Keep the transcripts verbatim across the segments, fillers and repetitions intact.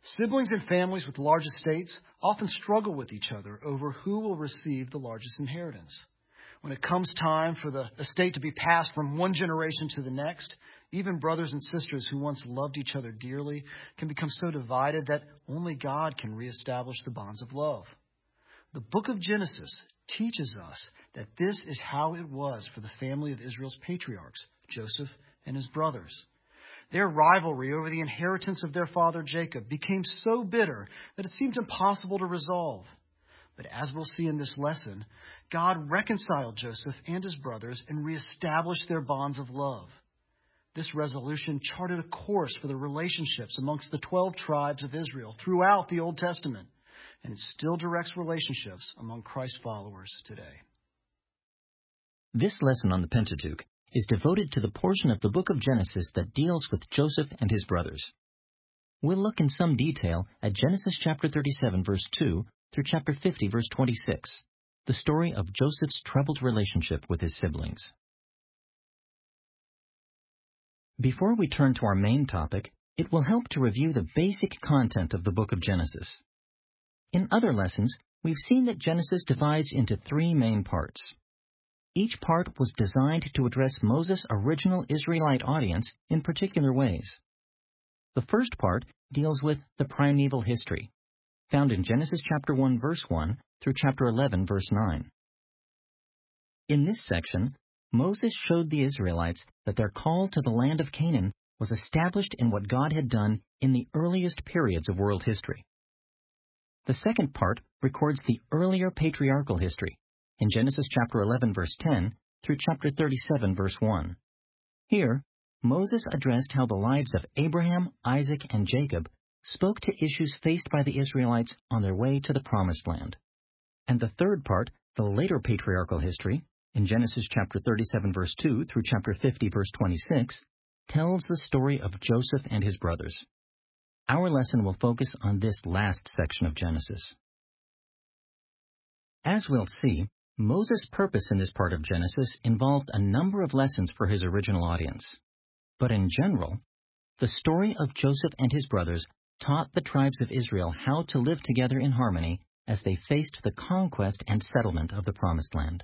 Siblings and families with large estates often struggle with each other over who will receive the largest inheritance. When it comes time for the estate to be passed from one generation to the next, even brothers and sisters who once loved each other dearly can become so divided that only God can reestablish the bonds of love. The book of Genesis teaches us that this is how it was for the family of Israel's patriarchs, Joseph and his brothers. Their rivalry over the inheritance of their father Jacob became so bitter that it seemed impossible to resolve. But as we'll see in this lesson, God reconciled Joseph and his brothers and reestablished their bonds of love. This resolution charted a course for the relationships amongst the twelve tribes of Israel throughout the Old Testament, and it still directs relationships among Christ followers today. This lesson on the Pentateuch is devoted to the portion of the book of Genesis that deals with Joseph and his brothers. We'll look in some detail at Genesis chapter thirty-seven, verse two, through chapter fifty, verse twenty-six, the story of Joseph's troubled relationship with his siblings. Before we turn to our main topic, it will help to review the basic content of the book of Genesis. In other lessons, we've seen that Genesis divides into three main parts. Each part was designed to address Moses' original Israelite audience in particular ways. The first part deals with the primeval history, found in Genesis chapter one, verse one, through chapter eleven, verse nine. In this section, Moses showed the Israelites that their call to the land of Canaan was established in what God had done in the earliest periods of world history. The second part records the earlier patriarchal history, in Genesis chapter eleven, verse ten, through chapter thirty-seven, verse one. Here, Moses addressed how the lives of Abraham, Isaac, and Jacob spoke to issues faced by the Israelites on their way to the Promised Land. And the third part, the later patriarchal history, in Genesis chapter thirty-seven, verse two, through chapter fifty, verse twenty-six, tells the story of Joseph and his brothers. Our lesson will focus on this last section of Genesis. As we'll see, Moses' purpose in this part of Genesis involved a number of lessons for his original audience. But in general, the story of Joseph and his brothers taught the tribes of Israel how to live together in harmony as they faced the conquest and settlement of the Promised Land.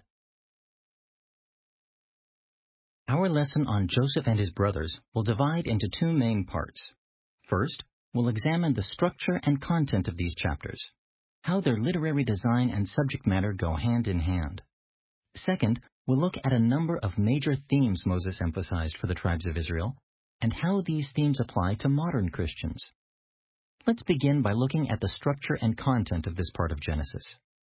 Our lesson on Joseph and his brothers will divide into two main parts. First, we'll examine the structure and content of these chapters, how their literary design and subject matter go hand in hand. Second, we'll look at a number of major themes Moses emphasized for the tribes of Israel, and how these themes apply to modern Christians. Let's begin by looking at the structure and content of this part of Genesis.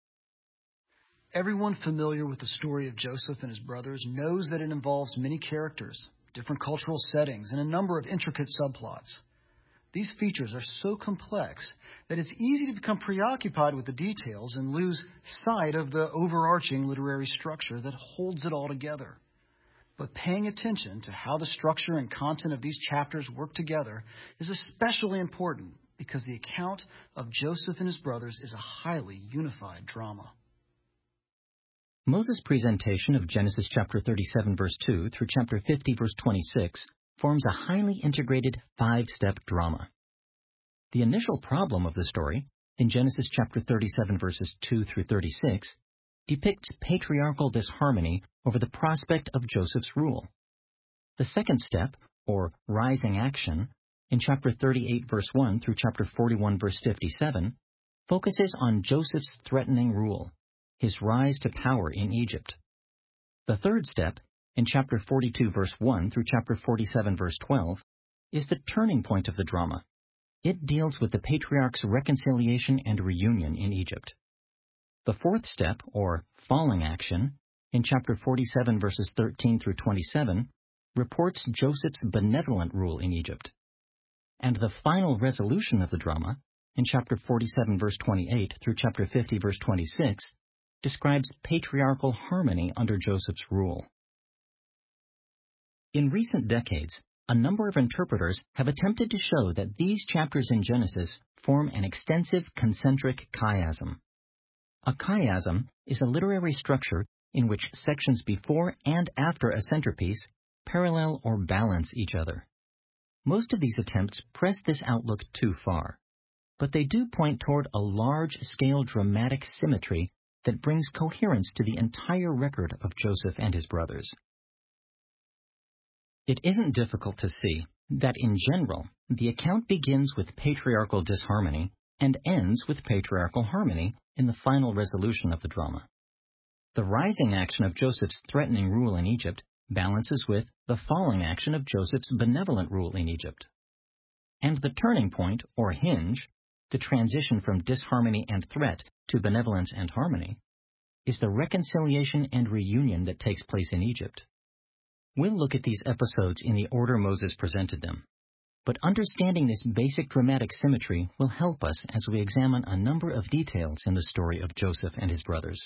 Everyone familiar with the story of Joseph and his brothers knows that it involves many characters, different cultural settings, and a number of intricate subplots. These features are so complex that it's easy to become preoccupied with the details and lose sight of the overarching literary structure that holds it all together. But paying attention to how the structure and content of these chapters work together is especially important because the account of Joseph and his brothers is a highly unified drama. Moses' presentation of Genesis chapter thirty-seven, verse two through chapter fifty, verse twenty-six forms a highly integrated five-step drama. The initial problem of the story, in Genesis chapter thirty-seven, verses two through thirty-six, depicts patriarchal disharmony over the prospect of Joseph's rule. The second step, or rising action, in chapter thirty-eight, verse one through chapter forty-one, verse fifty-seven, focuses on Joseph's threatening rule, his rise to power in Egypt. The third step, in chapter forty-two, verse one through chapter forty-seven, verse twelve, is the turning point of the drama. It deals with the patriarch's reconciliation and reunion in Egypt. The fourth step, or falling action, in chapter forty-seven, verses thirteen through twenty-seven, reports Joseph's benevolent rule in Egypt. And the final resolution of the drama, in chapter forty-seven, verse twenty-eight through chapter fifty, verse twenty-six, describes patriarchal harmony under Joseph's rule. In recent decades, a number of interpreters have attempted to show that these chapters in Genesis form an extensive concentric chiasm. A chiasm is a literary structure in which sections before and after a centerpiece parallel or balance each other. Most of these attempts press this outlook too far. but they do point toward a large-scale dramatic symmetry that brings coherence to the entire record of Joseph and his brothers. It isn't difficult to see that, in general, the account begins with patriarchal disharmony and ends with patriarchal harmony in the final resolution of the drama. The rising action of Joseph's threatening rule in Egypt balances with the falling action of Joseph's benevolent rule in Egypt. And the turning point, or hinge, the transition from disharmony and threat to benevolence and harmony, is the reconciliation and reunion that takes place in Egypt. We'll look at these episodes in the order Moses presented them, but understanding this basic dramatic symmetry will help us as we examine a number of details in the story of Joseph and his brothers.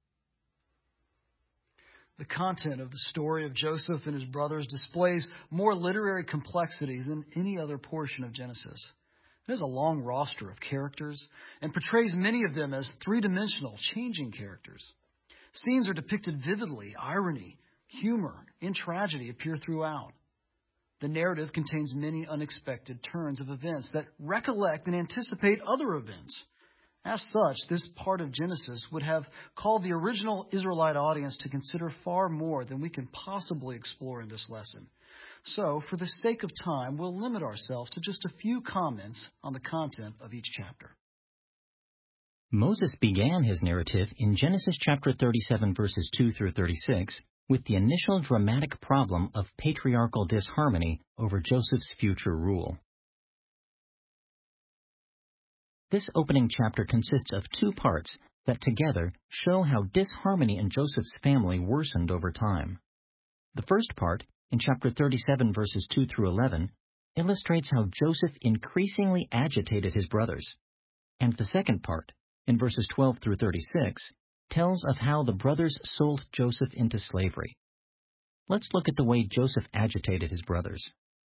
The content of the story of Joseph and his brothers displays more literary complexity than any other portion of Genesis. It has a long roster of characters and portrays many of them as three-dimensional, changing characters. Scenes are depicted vividly. Irony, humor, and tragedy appear throughout. The narrative contains many unexpected turns of events that recollect and anticipate other events. As such, this part of Genesis would have called the original Israelite audience to consider far more than we can possibly explore in this lesson. So, for the sake of time, we'll limit ourselves to just a few comments on the content of each chapter. Moses began his narrative in Genesis chapter thirty-seven, verses two through thirty-six, with the initial dramatic problem of patriarchal disharmony over Joseph's future rule. This opening chapter consists of two parts that together show how disharmony in Joseph's family worsened over time. The first part, in chapter thirty-seven, verses two through eleven, illustrates how Joseph increasingly agitated his brothers. And the second part, in verses twelve through thirty-six, tells of how the brothers sold Joseph into slavery. Let's look at the way Joseph agitated his brothers.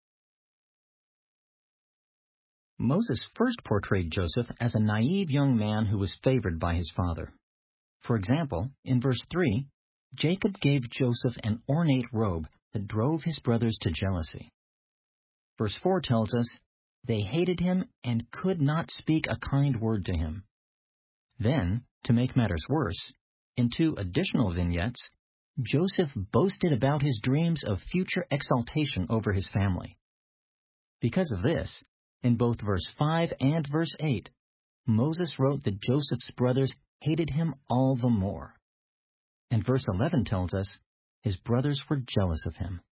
Moses first portrayed Joseph as a naive young man who was favored by his father. For example, in verse three, Jacob gave Joseph an ornate robe that drove his brothers to jealousy. Verse four tells us, they hated him and could not speak a kind word to him. Then, to make matters worse, in two additional vignettes, Joseph boasted about his dreams of future exaltation over his family. Because of this, in both verse five and verse eight, Moses wrote that Joseph's brothers hated him all the more. And verse eleven tells us his brothers were jealous of him.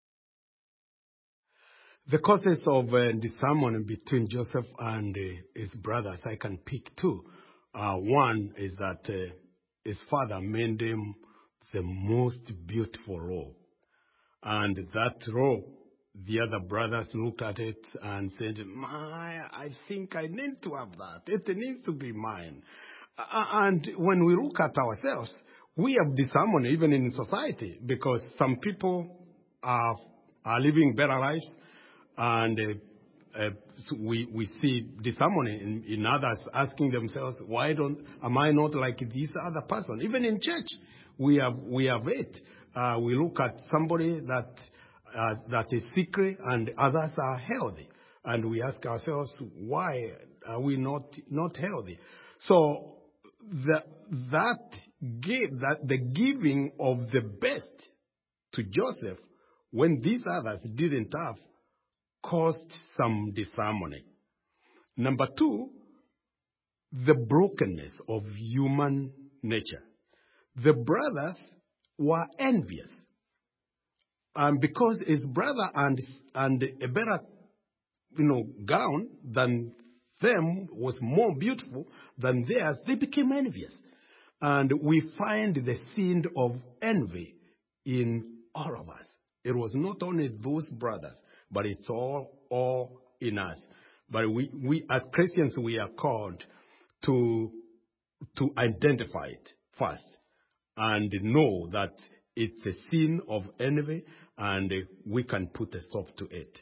The causes of uh, disharmony between Joseph and uh, his brothers, I can pick two. Uh, one is that uh, his father made him the most beautiful robe. And that robe, the other brothers looked at it and said, My, I think I need to have that. It needs to be mine. Uh, and when we look at ourselves, we have disharmony even in society, because some people are, are living better lives, and uh, uh, so we, we see disharmony in, in others asking themselves, why don't, am I not like this other person? Even in church, we have, we have it. Uh, we look at somebody that, uh, that is sick and others are healthy. And we ask ourselves, why are we not, not healthy? So the, that give, that the giving of the best to Joseph when these others didn't have caused some disharmony. Number two, the brokenness of human nature. The brothers were envious. And because his brother and, and a better, you know, gown than them was more beautiful than theirs, they became envious. And we find the sin of envy in all of us. It was not only those brothers, but it's all, all in us. But we, we as Christians, we are called to, to identify it first and know that it's a sin of envy and we can put a stop to it.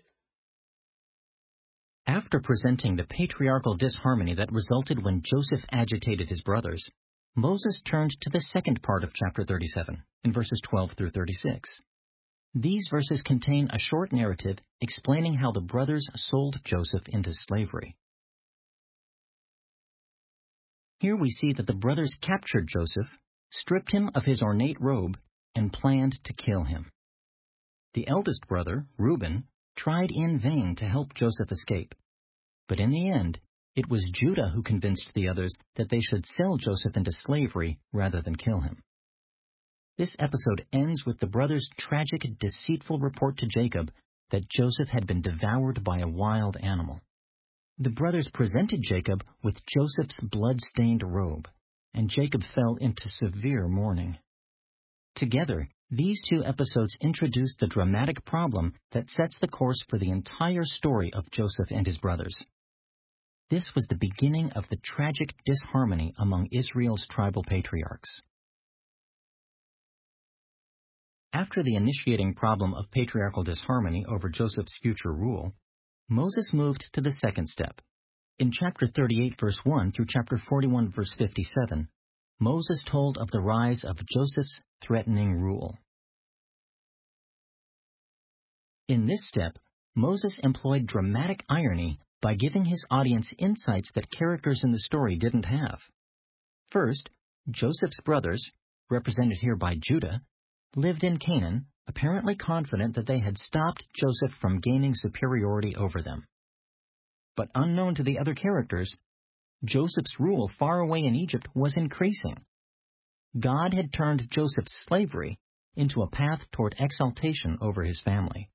After presenting the patriarchal disharmony that resulted when Joseph agitated his brothers, Moses turned to the second part of chapter thirty-seven, in verses twelve through thirty-six. These verses contain a short narrative explaining how the brothers sold Joseph into slavery. Here we see that the brothers captured Joseph, stripped him of his ornate robe, and planned to kill him. The eldest brother, Reuben, tried in vain to help Joseph escape. But in the end, it was Judah who convinced the others that they should sell Joseph into slavery rather than kill him. This episode ends with the brothers' tragic, deceitful report to Jacob that Joseph had been devoured by a wild animal. The brothers presented Jacob with Joseph's blood-stained robe, and Jacob fell into severe mourning. Together, these two episodes introduce the dramatic problem that sets the course for the entire story of Joseph and his brothers. This was the beginning of the tragic disharmony among Israel's tribal patriarchs. After the initiating problem of patriarchal disharmony over Joseph's future rule, Moses moved to the second step. In chapter thirty-eight, verse one through chapter forty-one, verse fifty-seven, Moses told of the rise of Joseph's threatening rule. In this step, Moses employed dramatic irony by giving his audience insights that characters in the story didn't have. First, Joseph's brothers, represented here by Judah, lived in Canaan, apparently confident that they had stopped Joseph from gaining superiority over them. But unknown to the other characters, Joseph's rule far away in Egypt was increasing. God had turned Joseph's slavery into a path toward exaltation over his family.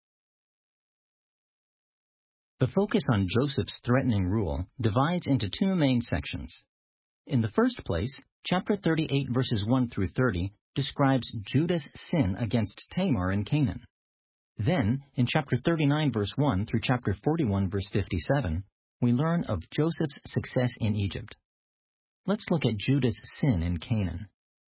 The focus on Joseph's threatening rule divides into two main sections. In the first place, chapter thirty-eight, verses one through thirty, describes Judah's sin against Tamar in Canaan. Then, in chapter thirty-nine, verse one through chapter forty-one, verse fifty-seven, we learn of Joseph's success in Egypt. Let's look at Judah's sin in Canaan.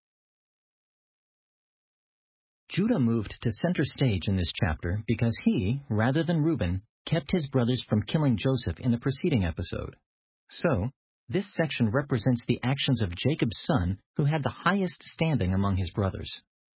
Judah moved to center stage in this chapter because he, rather than Reuben, kept his brothers from killing Joseph in the preceding episode. So, this section represents the actions of Jacob's son, who had the highest standing among his brothers.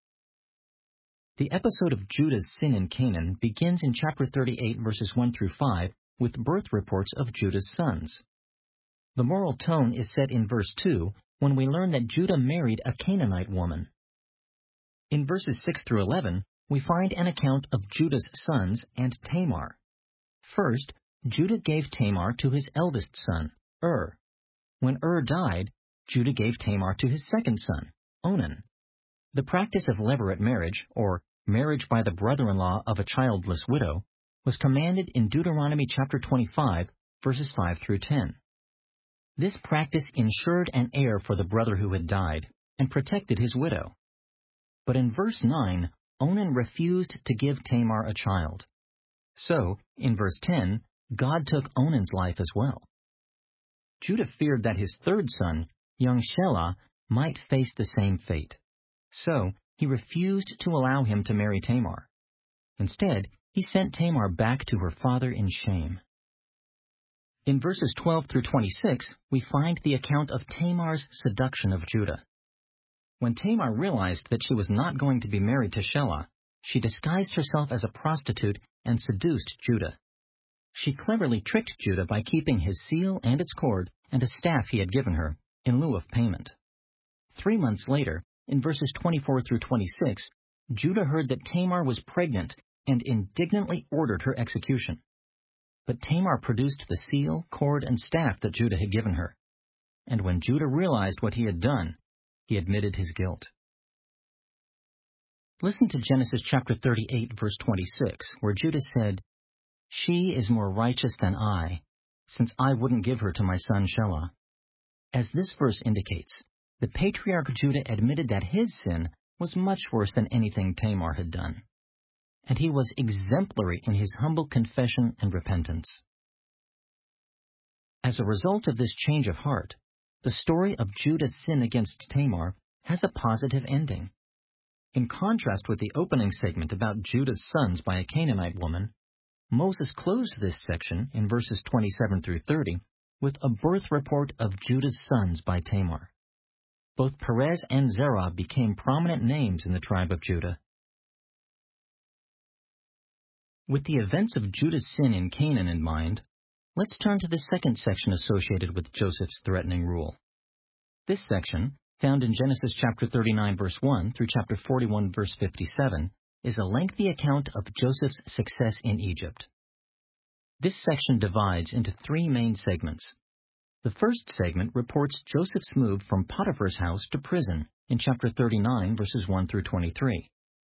The episode of Judah's sin in Canaan begins in chapter thirty-eight, verses one through five, with birth reports of Judah's sons. The moral tone is set in verse two, when we learn that Judah married a Canaanite woman. In verses six through eleven, we find an account of Judah's sons and Tamar. First, Judah gave Tamar to his eldest son, Ur. When Ur died, Judah gave Tamar to his second son, Onan. The practice of levirate marriage, or marriage by the brother-in-law of a childless widow, was commanded in Deuteronomy chapter twenty-five, verses five through ten. This practice ensured an heir for the brother who had died, and protected his widow. But in verse nine, Onan refused to give Tamar a child. So, in verse ten, God took Onan's life as well. Judah feared that his third son, young Shelah, might face the same fate. So, he refused to allow him to marry Tamar. Instead, he sent Tamar back to her father in shame. In verses twelve through twenty-six, we find the account of Tamar's seduction of Judah. When Tamar realized that she was not going to be married to Shelah, she disguised herself as a prostitute and seduced Judah. She cleverly tricked Judah by keeping his seal and its cord and a staff he had given her, in lieu of payment. Three months later, in verses twenty-four through twenty-six, Judah heard that Tamar was pregnant and indignantly ordered her execution. But Tamar produced the seal, cord, and staff that Judah had given her. And when Judah realized what he had done, he admitted his guilt. Listen to Genesis chapter thirty-eight, verse twenty-six, where Judah said, "She is more righteous than I, since I wouldn't give her to my son Shelah." As this verse indicates, the patriarch Judah admitted that his sin was much worse than anything Tamar had done. And he was exemplary in his humble confession and repentance. As a result of this change of heart, the story of Judah's sin against Tamar has a positive ending. In contrast with the opening segment about Judah's sons by a Canaanite woman, Moses closed this section in verses twenty-seven through thirty with a birth report of Judah's sons by Tamar. Both Perez and Zerah became prominent names in the tribe of Judah. With the events of Judah's sin in Canaan in mind, let's turn to the second section associated with Joseph's threatening rule, This section, found in Genesis chapter thirty-nine, verse one through chapter forty-one, verse fifty-seven, is a lengthy account of Joseph's success in Egypt. This section divides into three main segments. The first segment reports Joseph's move from Potiphar's house to prison in chapter thirty-nine, verses one through twenty-three.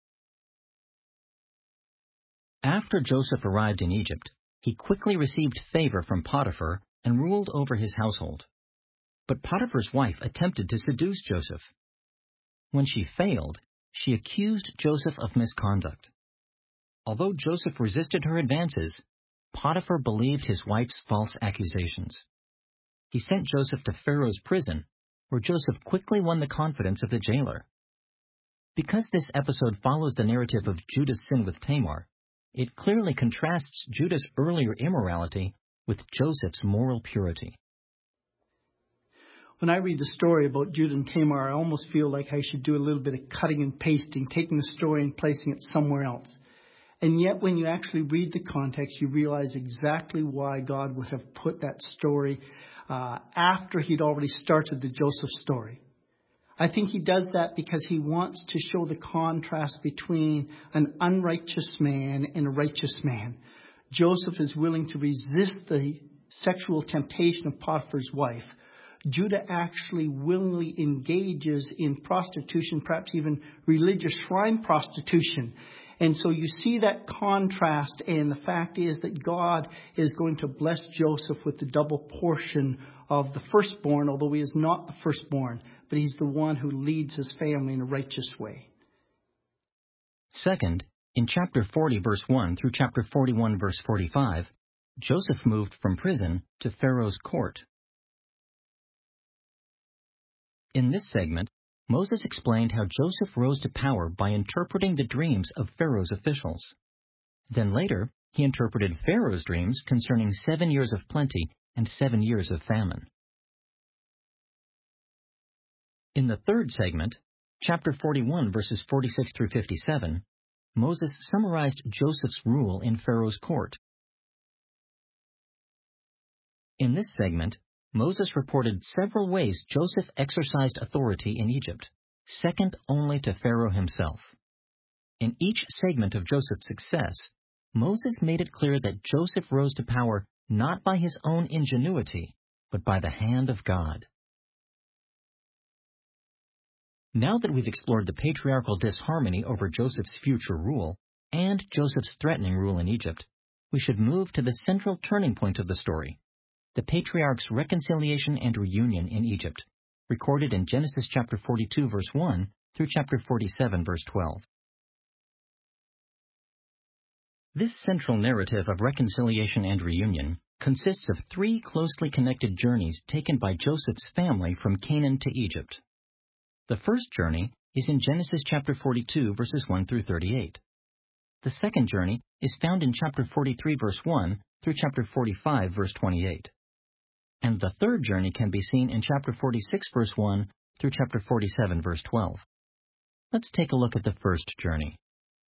After Joseph arrived in Egypt, he quickly received favor from Potiphar and ruled over his household. But Potiphar's wife attempted to seduce Joseph. When she failed, she accused Joseph of misconduct. Although Joseph resisted her advances, Potiphar believed his wife's false accusations. He sent Joseph to Pharaoh's prison, where Joseph quickly won the confidence of the jailer. Because this episode follows the narrative of Judah's sin with Tamar, it clearly contrasts Judah's earlier immorality with Joseph's moral purity. When I read the story about Judah and Tamar, I almost feel like I should do a little bit of cutting and pasting, taking the story and placing it somewhere else. And yet, when you actually read the context, you realize exactly why God would have put that story uh, after he'd already started the Joseph story. I think he does that because he wants to show the contrast between an unrighteous man and a righteous man. Joseph is willing to resist the sexual temptation of Potiphar's wife. Judah actually willingly engages in prostitution, perhaps even religious shrine prostitution. And so you see that contrast, and the fact is that God is going to bless Joseph with the double portion of the firstborn, although he is not the firstborn, but he's the one who leads his family in a righteous way. Second, in chapter forty, verse one through chapter forty-one, verse forty-five, Joseph moved from prison to Pharaoh's court. In this segment, Moses explained how Joseph rose to power by interpreting the dreams of Pharaoh's officials. Then later, he interpreted Pharaoh's dreams concerning seven years of plenty and seven years of famine. In the third segment, chapter forty-one, verses forty-six through fifty-seven, Moses summarized Joseph's rule in Pharaoh's court. In this segment, Moses reported several ways Joseph exercised authority in Egypt, second only to Pharaoh himself. In each segment of Joseph's success, Moses made it clear that Joseph rose to power not by his own ingenuity, but by the hand of God. Now that we've explored the patriarchal disharmony over Joseph's future rule and Joseph's threatening rule in Egypt, we should move to the central turning point of the story, the patriarchs' reconciliation and reunion in Egypt, recorded in Genesis chapter forty-two, verse one through chapter forty-seven, verse twelve. This central narrative of reconciliation and reunion consists of three closely connected journeys taken by Joseph's family from Canaan to Egypt. The first journey is in Genesis chapter forty-two, verses one through thirty-eight. The second journey is found in chapter forty-three, verse one through chapter forty-five, verse twenty-eight. And the third journey can be seen in chapter forty-six, verse one through chapter forty-seven, verse twelve. Let's take a look at the first journey.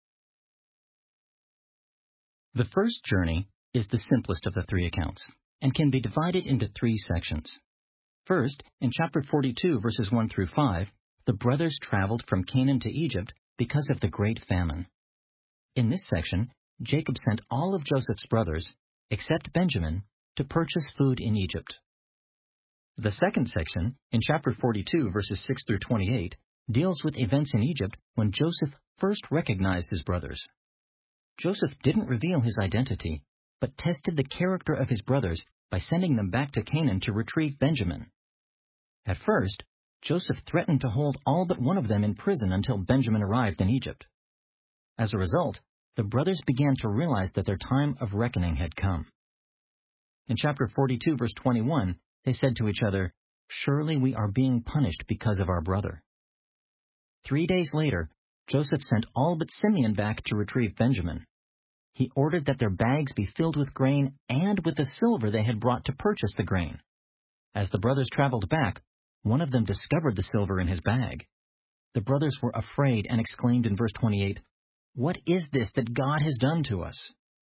The first journey is the simplest of the three accounts and can be divided into three sections. First, in chapter forty-two, verses one through five, the brothers traveled from Canaan to Egypt because of the great famine. In this section, Jacob sent all of Joseph's brothers, except Benjamin, to purchase food in Egypt. The second section, in chapter forty-two, verses six through twenty-eight, deals with events in Egypt when Joseph first recognized his brothers. Joseph didn't reveal his identity, but tested the character of his brothers by sending them back to Canaan to retrieve Benjamin. At first, Joseph threatened to hold all but one of them in prison until Benjamin arrived in Egypt. As a result, the brothers began to realize that their time of reckoning had come. In chapter forty-two, verse twenty-one, they said to each other, "Surely we are being punished because of our brother." Three days later, Joseph sent all but Simeon back to retrieve Benjamin. He ordered that their bags be filled with grain and with the silver they had brought to purchase the grain. As the brothers traveled back, one of them discovered the silver in his bag. The brothers were afraid and exclaimed in verse twenty-eight, "What is this that God has done to us?"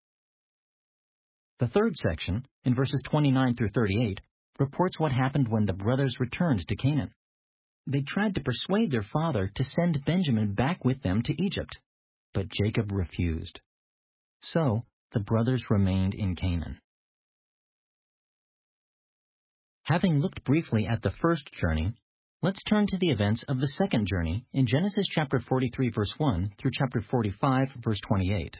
The third section, in verses twenty-nine through thirty-eight, reports what happened when the brothers returned to Canaan. They tried to persuade their father to send Benjamin back with them to Egypt, but Jacob refused. So the brothers remained in Canaan. Having looked briefly at the first journey, let's turn to the events of the second journey in Genesis chapter forty-three, verse one through chapter forty-five, verse twenty-eight.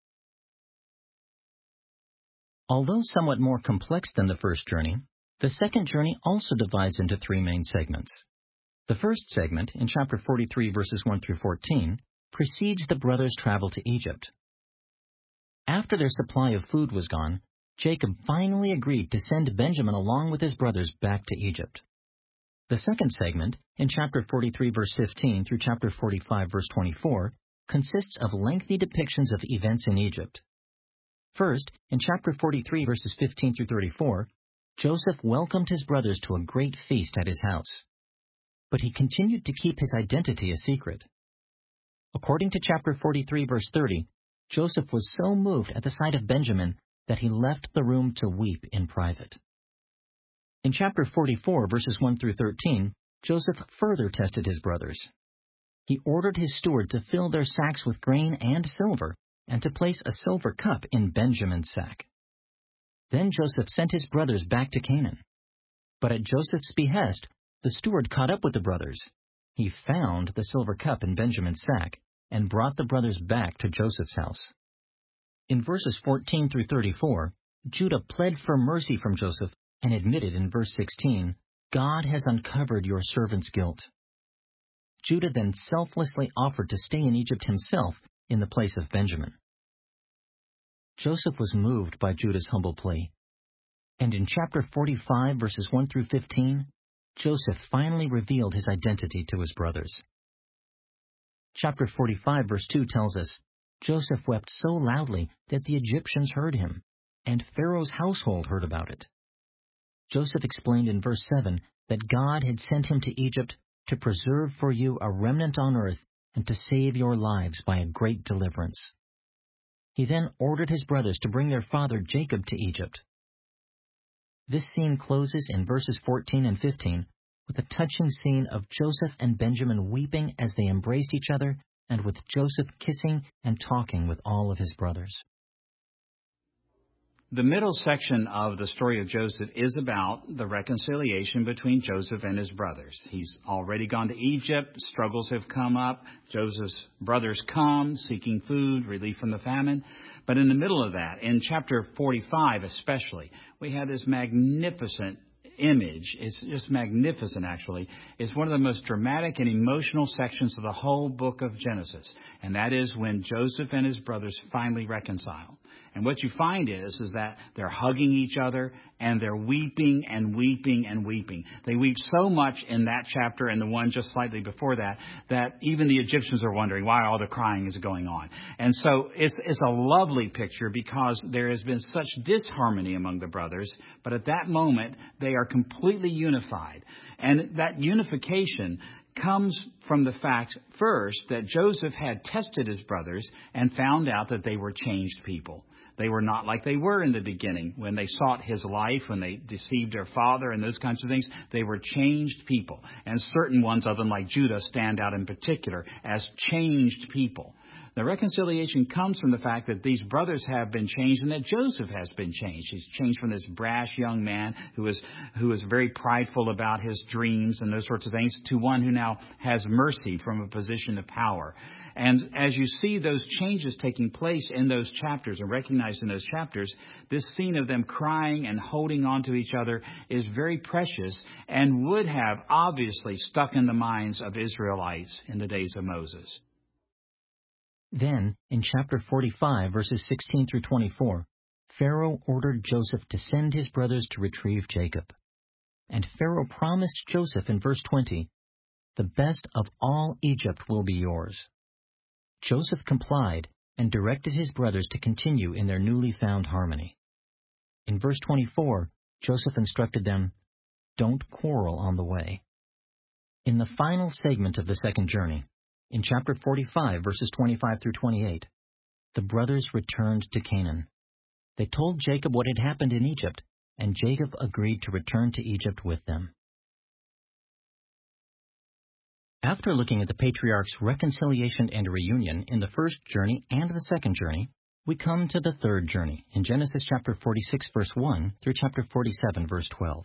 Although somewhat more complex than the first journey, the second journey also divides into three main segments. The first segment, in chapter forty-three, verses one through fourteen, precedes the brothers' travel to Egypt. After their supply of food was gone, Jacob finally agreed to send Benjamin along with his brothers back to Egypt. The second segment, in chapter forty-three, verse fifteen through chapter forty-five, verse twenty-four, consists of lengthy depictions of events in Egypt. First, in chapter forty-three, verses fifteen through thirty-four, Joseph welcomed his brothers to a great feast at his house. But he continued to keep his identity a secret. According to chapter forty-three, verse thirty, Joseph was so moved at the sight of Benjamin that he left the room to weep in private. In chapter forty-four, verses one through thirteen, Joseph further tested his brothers. He ordered his steward to fill their sacks with grain and silver, and to place a silver cup in Benjamin's sack. Then Joseph sent his brothers back to Canaan. But at Joseph's behest, the steward caught up with the brothers. He found the silver cup in Benjamin's sack, and brought the brothers back to Joseph's house. In verses fourteen through thirty-four, Judah pled for mercy from Joseph and admitted in verse sixteen, "God has uncovered your servant's guilt." Judah then selflessly offered to stay in Egypt himself in the place of Benjamin. Joseph was moved by Judah's humble plea. And in chapter forty-five, verses one through fifteen, Joseph finally revealed his identity to his brothers. Chapter forty-five, verse two tells us, Joseph wept so loudly that the Egyptians heard him, and Pharaoh's household heard about it. Joseph explained in verse seven that God had sent him to Egypt to preserve for you a remnant on earth and to save your lives by a great deliverance. He then ordered his brothers to bring their father Jacob to Egypt. This scene closes in verses fourteen and fifteen with a touching scene of Joseph and Benjamin weeping as they embraced each other, and with Joseph kissing and talking with all of his brothers. The middle section of the story of Joseph is about the reconciliation between Joseph and his brothers. He's already gone to Egypt. Struggles have come up. Joseph's brothers come seeking food, relief from the famine. But in the middle of that, in chapter forty-five especially, we have this magnificent image. It's just magnificent, actually. It's one of the most dramatic and emotional sections of the whole book of Genesis. And that is when Joseph and his brothers finally reconcile. And what you find is, is that they're hugging each other and they're weeping and weeping and weeping. They weep so much in that chapter and the one just slightly before that, that even the Egyptians are wondering why all the crying is going on. And so it's, it's a lovely picture because there has been such disharmony among the brothers, but at that moment they are completely unified. And that unification comes from the fact, first, that Joseph had tested his brothers and found out that they were changed people. They were not like they were in the beginning when they sought his life, when they deceived their father and those kinds of things. They were changed people. And certain ones of them, like Judah, stand out in particular as changed people. The reconciliation comes from the fact that these brothers have been changed and that Joseph has been changed. He's changed from this brash young man who is who is very prideful about his dreams and those sorts of things to one who now has mercy from a position of power. And as you see those changes taking place in those chapters and recognized in those chapters, this scene of them crying and holding on to each other is very precious and would have obviously stuck in the minds of Israelites in the days of Moses. Then, in chapter forty-five, verses sixteen through twenty-four, Pharaoh ordered Joseph to send his brothers to retrieve Jacob. And Pharaoh promised Joseph in verse twenty, "The best of all Egypt will be yours." Joseph complied and directed his brothers to continue in their newly found harmony. In verse twenty-four, Joseph instructed them, "Don't quarrel on the way." In the final segment of the second journey, in chapter forty-five, verses twenty-five through twenty-eight, the brothers returned to Canaan. They told Jacob what had happened in Egypt, and Jacob agreed to return to Egypt with them. After looking at the patriarchs' reconciliation and reunion in the first journey and the second journey, we come to the third journey in Genesis chapter forty-six, verse one through chapter forty-seven, verse twelve.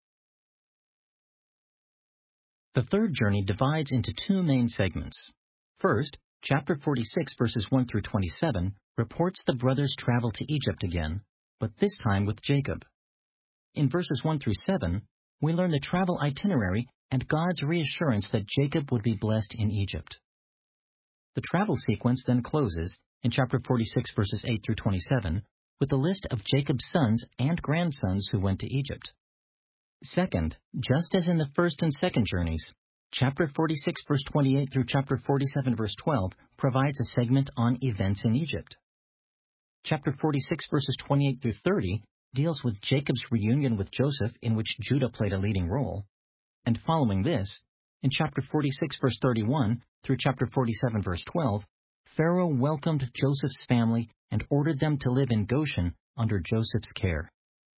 The third journey divides into two main segments. First, chapter forty-six, verses one through twenty-seven, reports the brothers' travel to Egypt again, but this time with Jacob. In verses one through seven, we learn the travel itinerary and God's reassurance that Jacob would be blessed in Egypt. The travel sequence then closes in chapter forty-six, verses eight through twenty-seven, with a list of Jacob's sons and grandsons who went to Egypt. Second, just as in the first and second journeys, chapter forty-six, verse twenty-eight through chapter forty-seven, verse twelve provides a segment on events in Egypt. Chapter forty-six, verses twenty-eight through thirty deals with Jacob's reunion with Joseph, in which Judah played a leading role. And following this, in chapter forty-six, verse thirty-one through chapter forty-seven, verse twelve, Pharaoh welcomed Joseph's family and ordered them to live in Goshen under Joseph's care.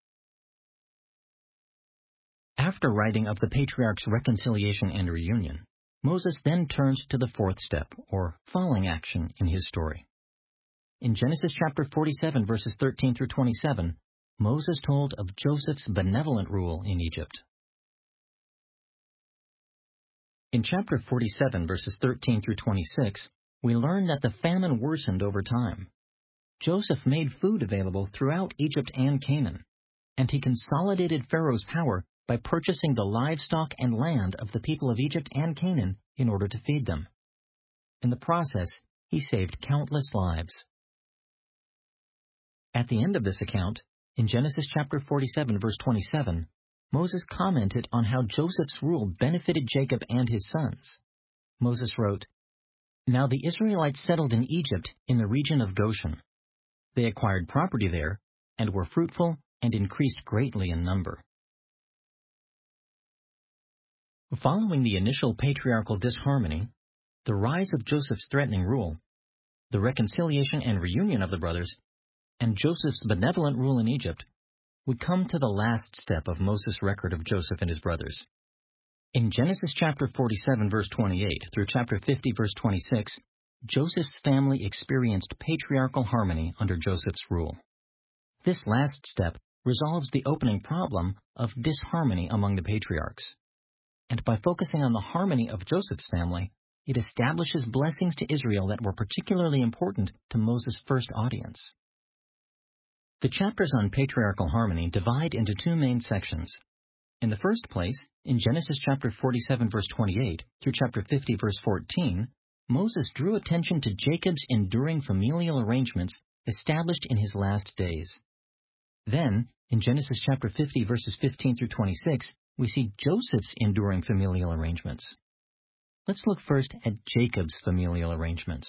After writing of the patriarchs' reconciliation and reunion, Moses then turns to the fourth step, or following action, in his story. In Genesis chapter forty-seven, verses thirteen through twenty-seven, Moses told of Joseph's benevolent rule in Egypt. In chapter forty-seven, verses thirteen through twenty-six, we learn that the famine worsened over time. Joseph made food available throughout Egypt and Canaan, and he consolidated Pharaoh's power by purchasing the livestock and land of the people of Egypt and Canaan in order to feed them. In the process, he saved countless lives. At the end of this account, in Genesis chapter forty-seven, verse twenty-seven, Moses commented on how Joseph's rule benefited Jacob and his sons. Moses wrote, "Now the Israelites settled in Egypt in the region of Goshen. They acquired property there and were fruitful and increased greatly in number." Following the initial patriarchal disharmony, the rise of Joseph's threatening rule, the reconciliation and reunion of the brothers, and Joseph's benevolent rule in Egypt, we come to the last step of Moses' record of Joseph and his brothers. In Genesis chapter forty-seven, verse twenty-eight through chapter fifty, verse twenty-six, Joseph's family experienced patriarchal harmony under Joseph's rule. This last step resolves the opening problem of disharmony among the patriarchs. And by focusing on the harmony of Joseph's family, it establishes blessings to Israel that were particularly important to Moses' first audience. The chapters on patriarchal harmony divide into two main sections. In the first place, in Genesis chapter forty-seven, verse twenty-eight through chapter fifty, verse fourteen, Moses drew attention to Jacob's enduring familial arrangements established in his last days. Then, in Genesis chapter fifty, verses fifteen through twenty-six, we see Joseph's enduring familial arrangements. Let's look first at Jacob's familial arrangements.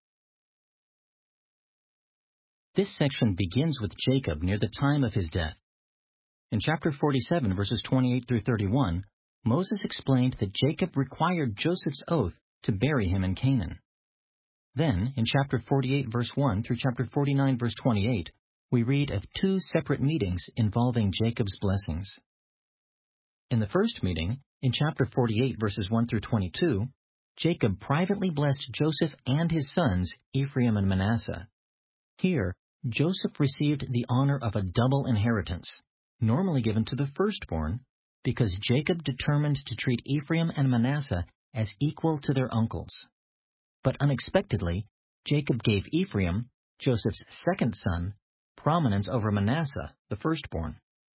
This section begins with Jacob near the time of his death. In chapter forty-seven, verses twenty-eight through thirty-one, Moses explained that Jacob required Joseph's oath to bury him in Canaan. Then, in chapter forty-eight, verse one through chapter forty-nine, verse twenty-eight, we read of two separate meetings involving Jacob's blessings. In the first meeting, in chapter forty-eight, verses one through twenty-two, Jacob privately blessed Joseph and his sons, Ephraim and Manasseh. Here, Joseph received the honor of a double inheritance, normally given to the firstborn, because Jacob determined to treat Ephraim and Manasseh as equal to their uncles. But unexpectedly, Jacob gave Ephraim, Joseph's second son, prominence over Manasseh, the firstborn.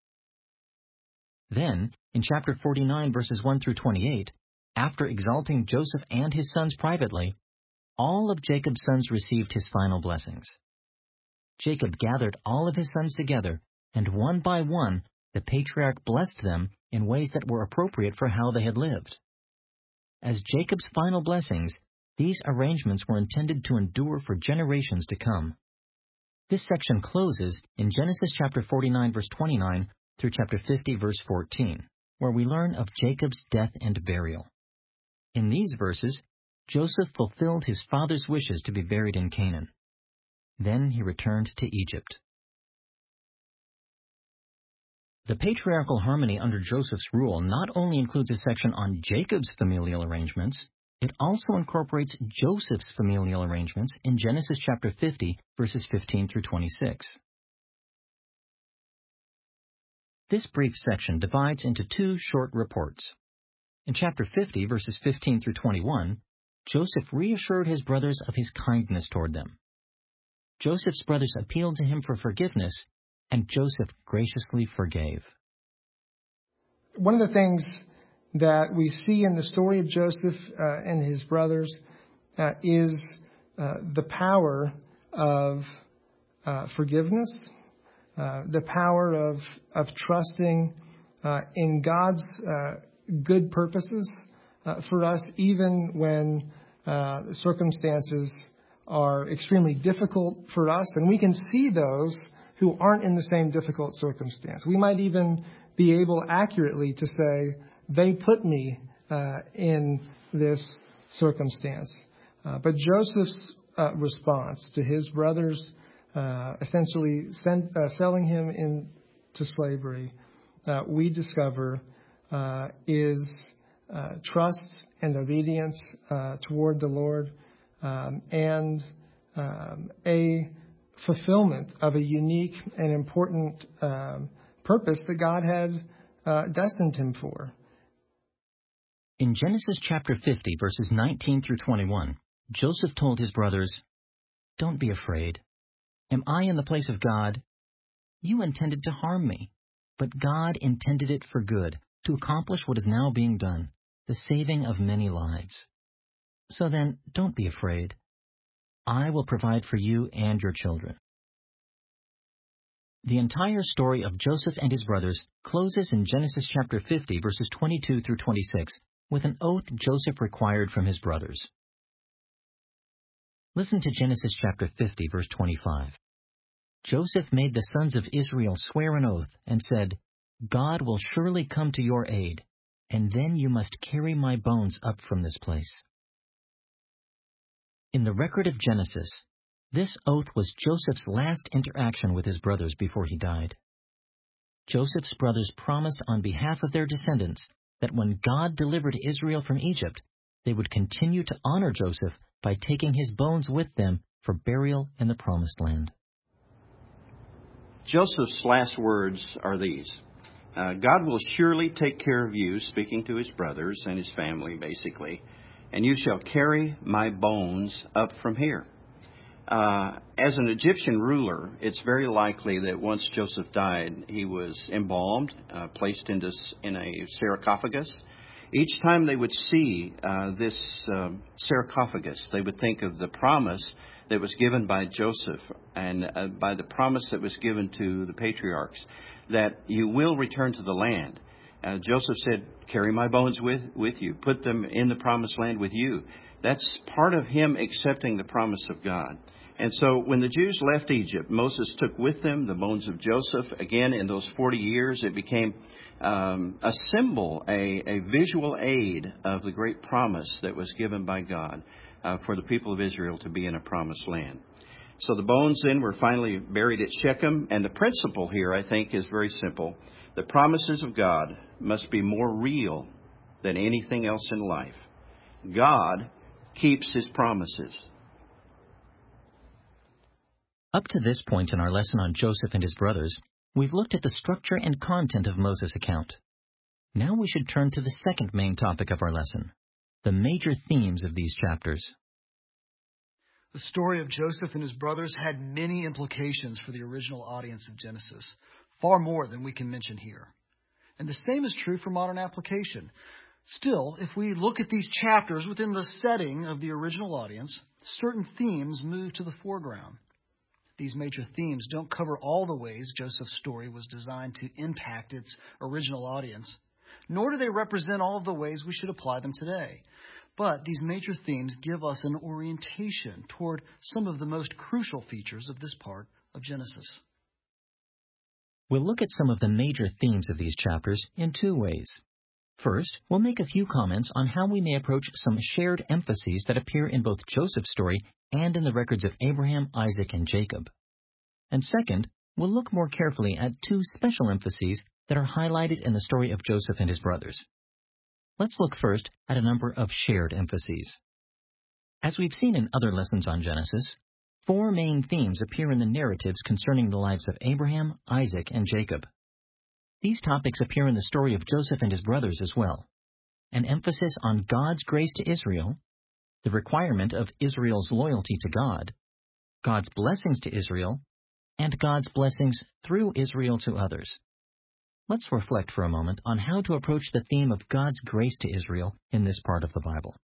Then, in chapter forty-nine, verses one through twenty-eight, after exalting Joseph and his sons privately, all of Jacob's sons received his final blessings. Jacob gathered all of his sons together, and one by one, the patriarch blessed them in ways that were appropriate for how they had lived. As Jacob's final blessings, these arrangements were intended to endure for generations to come. This section closes in Genesis chapter forty-nine, verse twenty-nine, through chapter fifty, verse fourteen, where we learn of Jacob's death and burial. In these verses, Joseph fulfilled his father's wishes to be buried in Canaan. Then he returned to Egypt. The patriarchal harmony under Joseph's rule not only includes a section on Jacob's familial arrangements, It also incorporates Joseph's familial arrangements in Genesis chapter fifty, verses fifteen through twenty-six. This brief section divides into two short reports. In chapter fifty, verses fifteen through twenty-one, Joseph reassured his brothers of his kindness toward them. Joseph's brothers appealed to him for forgiveness, and Joseph graciously forgave. One of the things that we see in the story of Joseph uh, and his brothers uh, is uh, the power of uh, forgiveness, uh, the power of, of trusting uh, in God's uh, good purposes uh, for us, even when uh, circumstances are extremely difficult for us. And we can see those who aren't in the same difficult circumstance. We might even be able accurately to say, they put me uh, in this circumstance. Uh, but Joseph's uh, response to his brothers uh, essentially send, uh, selling him into slavery, uh, we discover uh, is uh, trust and obedience uh, toward the Lord um, and um, a fulfillment of a unique and important um, purpose that God had uh, destined him for. In Genesis chapter fifty, verses nineteen through twenty-one, Joseph told his brothers, "Don't be afraid. Am I in the place of God? You intended to harm me, but God intended it for good, to accomplish what is now being done, the saving of many lives. So then, don't be afraid. I will provide for you and your children." The entire story of Joseph and his brothers closes in Genesis chapter fifty, verses twenty-two through twenty-six, with an oath Joseph required from his brothers. Listen to Genesis chapter fifty, verse twenty-five. Joseph made the sons of Israel swear an oath and said, "God will surely come to your aid, and then you must carry my bones up from this place." In the record of Genesis, this oath was Joseph's last interaction with his brothers before he died. Joseph's brothers promised on behalf of their descendants that when God delivered Israel from Egypt, they would continue to honor Joseph by taking his bones with them for burial in the Promised Land. Joseph's last words are these. Uh, God will surely take care of you, speaking to his brothers and his family, basically, and you shall carry my bones up from here. Uh, as an Egyptian ruler, it's very likely that once Joseph died, he was embalmed, uh, placed into in a sarcophagus. Each time they would see uh, this uh, sarcophagus, they would think of the promise that was given by Joseph and uh, by the promise that was given to the patriarchs, that you will return to the land. Uh, Joseph said, "Carry my bones with, with you. Put them in the promised land with you." That's part of him accepting the promise of God. And so when the Jews left Egypt, Moses took with them the bones of Joseph. Again, in those forty years, it became um, a symbol, a, a visual aid of the great promise that was given by God uh, for the people of Israel to be in a promised land. So the bones then were finally buried at Shechem. And the principle here, I think, is very simple. The promises of God must be more real than anything else in life. God keeps his promises. Up to this point in our lesson on Joseph and his brothers, we've looked at the structure and content of Moses' account. Now we should turn to the second main topic of our lesson, the major themes of these chapters. The story of Joseph and his brothers had many implications for the original audience of Genesis, far more than we can mention here. And the same is true for modern application. Still, if we look at these chapters within the setting of the original audience, certain themes move to the foreground. These major themes don't cover all the ways Joseph's story was designed to impact its original audience, nor do they represent all of the ways we should apply them today. But these major themes give us an orientation toward some of the most crucial features of this part of Genesis. We'll look at some of the major themes of these chapters in two ways. First, we'll make a few comments on how we may approach some shared emphases that appear in both Joseph's story and in the records of Abraham, Isaac, and Jacob. And second, we'll look more carefully at two special emphases that are highlighted in the story of Joseph and his brothers. Let's look first at a number of shared emphases. As we've seen in other lessons on Genesis, four main themes appear in the narratives concerning the lives of Abraham, Isaac, and Jacob. These topics appear in the story of Joseph and his brothers as well. An emphasis on God's grace to Israel, the requirement of Israel's loyalty to God, God's blessings to Israel, and God's blessings through Israel to others. Let's reflect for a moment on how to approach the theme of God's grace to Israel in this part of the Bible.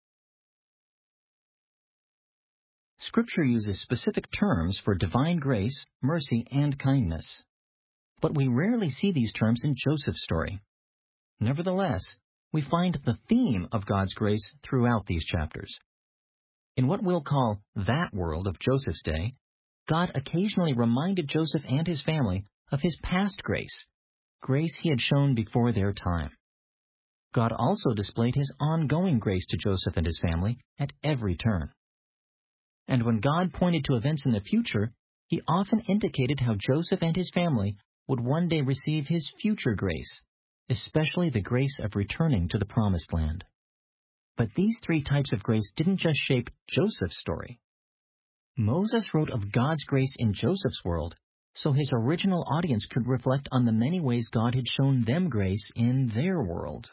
Scripture uses specific terms for divine grace, mercy, and kindness. But we rarely see these terms in Joseph's story. Nevertheless, we find the theme of God's grace throughout these chapters. In what we'll call that world of Joseph's day, God occasionally reminded Joseph and his family of his past grace, grace he had shown before their time. God also displayed his ongoing grace to Joseph and his family at every turn. And when God pointed to events in the future, he often indicated how Joseph and his family would one day receive his future grace, especially the grace of returning to the Promised Land. But these three types of grace didn't just shape Joseph's story. Moses wrote of God's grace in Joseph's world, so his original audience could reflect on the many ways God had shown them grace in their world.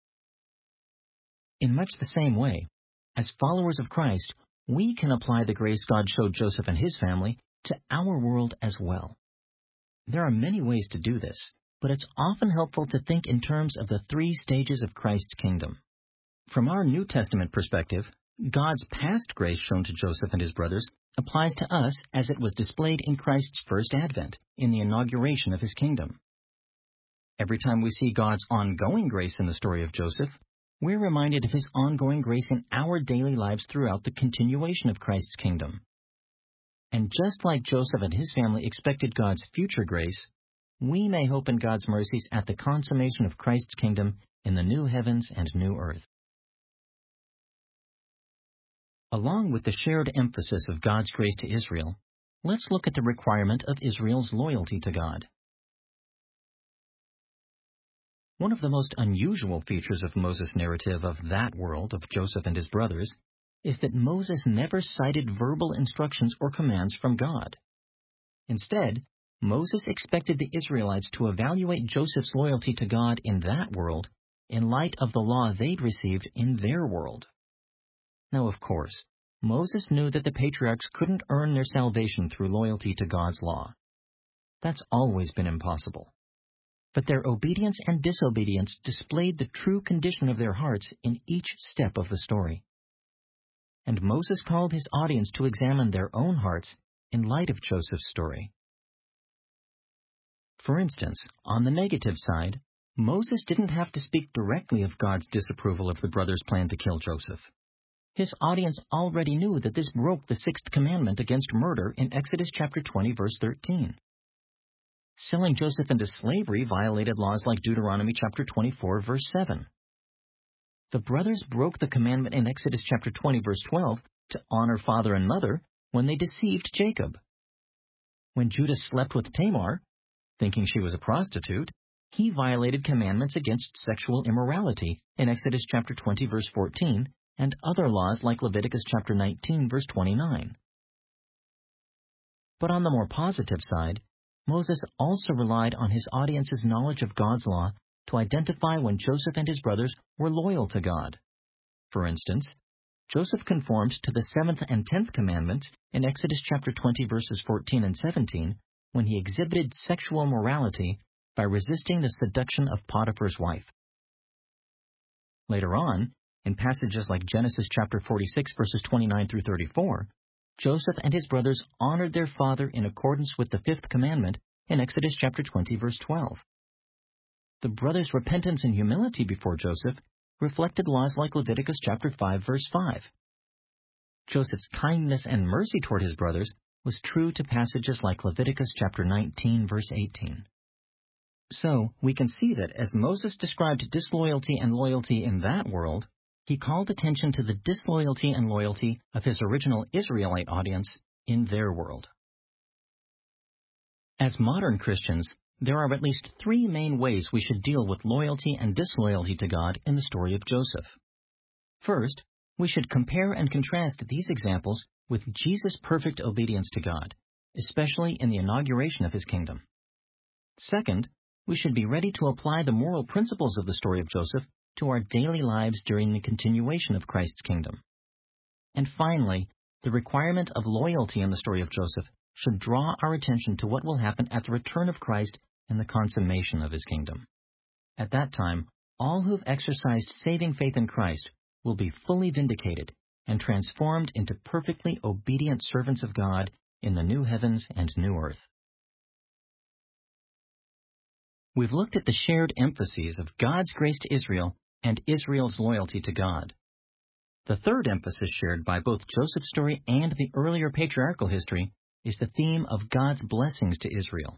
In much the same way, as followers of Christ, we can apply the grace God showed Joseph and his family to our world as well. There are many ways to do this, but it's often helpful to think in terms of the three stages of Christ's kingdom. From our New Testament perspective, God's past grace shown to Joseph and his brothers applies to us as it was displayed in Christ's first advent, in the inauguration of his kingdom. Every time we see God's ongoing grace in the story of Joseph, we're reminded of his ongoing grace in our daily lives throughout the continuation of Christ's kingdom. And just like Joseph and his family expected God's future grace, we may hope in God's mercies at the consummation of Christ's kingdom in the new heavens and new earth. Along with the shared emphasis of God's grace to Israel, let's look at the requirement of Israel's loyalty to God. One of the most unusual features of Moses' narrative of that world of Joseph and his brothers is that Moses never cited verbal instructions or commands from God. Instead, Moses expected the Israelites to evaluate Joseph's loyalty to God in that world in light of the law they'd received in their world. Now, of course, Moses knew that the patriarchs couldn't earn their salvation through loyalty to God's law. That's always been impossible. But their obedience and disobedience displayed the true condition of their hearts in each step of the story. And Moses called his audience to examine their own hearts in light of Joseph's story. For instance, on the negative side, Moses didn't have to speak directly of God's disapproval of the brothers' plan to kill Joseph. His audience already knew that this broke the sixth commandment against murder in Exodus chapter twenty, verse thirteen. Selling Joseph into slavery violated laws like Deuteronomy chapter twenty-four, verse seven. The brothers broke the commandment in Exodus chapter twenty, verse twelve, to honor father and mother when they deceived Jacob. When Judah slept with Tamar, thinking she was a prostitute, he violated commandments against sexual immorality in Exodus chapter twenty, verse fourteen, and other laws like Leviticus chapter nineteen, verse twenty-nine. But on the more positive side, Moses also relied on his audience's knowledge of God's law to identify when Joseph and his brothers were loyal to God. For instance, Joseph conformed to the seventh and tenth commandments in Exodus chapter twenty, verses fourteen and seventeen, when he exhibited sexual morality by resisting the seduction of Potiphar's wife. Later on, in passages like Genesis chapter forty-six, verses twenty-nine through thirty-four, Joseph and his brothers honored their father in accordance with the fifth commandment in Exodus chapter twenty, verse twelve. The brothers' repentance and humility before Joseph reflected laws like Leviticus chapter five, verse five. Joseph's kindness and mercy toward his brothers was true to passages like Leviticus chapter nineteen, verse eighteen. So, we can see that as Moses described disloyalty and loyalty in that world, he called attention to the disloyalty and loyalty of his original Israelite audience in their world. As modern Christians, There are at least three main ways we should deal with loyalty and disloyalty to God in the story of Joseph. First, we should compare and contrast these examples with Jesus' perfect obedience to God, especially in the inauguration of his kingdom. Second, we should be ready to apply the moral principles of the story of Joseph to our daily lives during the continuation of Christ's kingdom. And finally, the requirement of loyalty in the story of Joseph should draw our attention to what will happen at the return of Christ and the consummation of his kingdom. At that time, all who have exercised saving faith in Christ will be fully vindicated and transformed into perfectly obedient servants of God in the new heavens and new earth. We've looked at the shared emphases of God's grace to Israel and Israel's loyalty to God. The third emphasis shared by both Joseph's story and the earlier patriarchal history is the theme of God's blessings to Israel.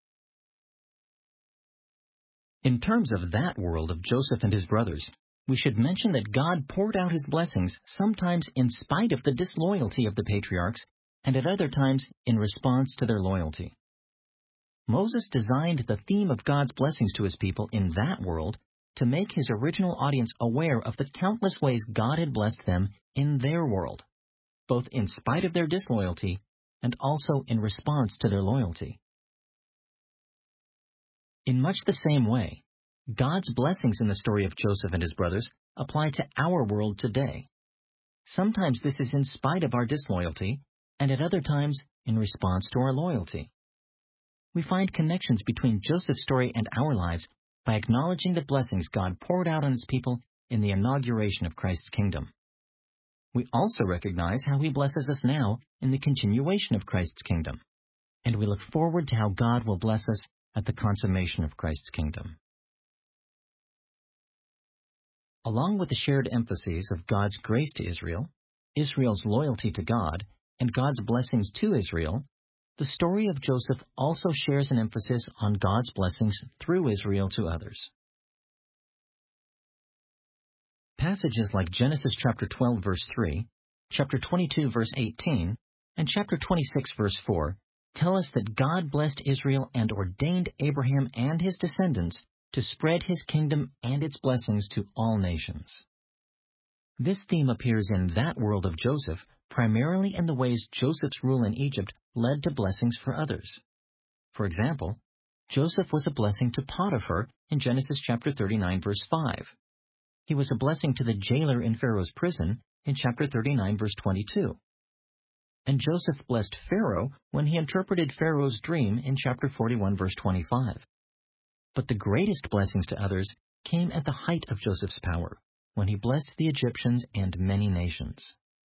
In terms of that world of Joseph and his brothers, we should mention that God poured out his blessings sometimes in spite of the disloyalty of the patriarchs and at other times in response to their loyalty. Moses designed the theme of God's blessings to his people in that world to make his original audience aware of the countless ways God had blessed them in their world, both in spite of their disloyalty and also in response to their loyalty. In much the same way, God's blessings in the story of Joseph and his brothers apply to our world today. Sometimes this is in spite of our disloyalty, and at other times in response to our loyalty. We find connections between Joseph's story and our lives by acknowledging the blessings God poured out on his people in the inauguration of Christ's kingdom. We also recognize how he blesses us now in the continuation of Christ's kingdom, and we look forward to how God will bless us at the consummation of Christ's kingdom. Along with the shared emphases of God's grace to Israel, Israel's loyalty to God, and God's blessings to Israel, the story of Joseph also shares an emphasis on God's blessings through Israel to others. Passages like Genesis chapter twelve, verse three, chapter twenty-two, verse eighteen, and chapter twenty-six, verse four tell us that God blessed Israel and ordained Abraham and his descendants to spread his kingdom and its blessings to all nations. This theme appears in that world of Joseph primarily in the ways Joseph's rule in Egypt led to blessings for others. For example, Joseph was a blessing to Potiphar in Genesis chapter thirty-nine, verse five. He was a blessing to the jailer in Pharaoh's prison in chapter thirty-nine, verse twenty-two. And Joseph blessed Pharaoh when he interpreted Pharaoh's dream in chapter forty-one, verse twenty-five. But the greatest blessings to others came at the height of Joseph's power, when he blessed the Egyptians and many nations.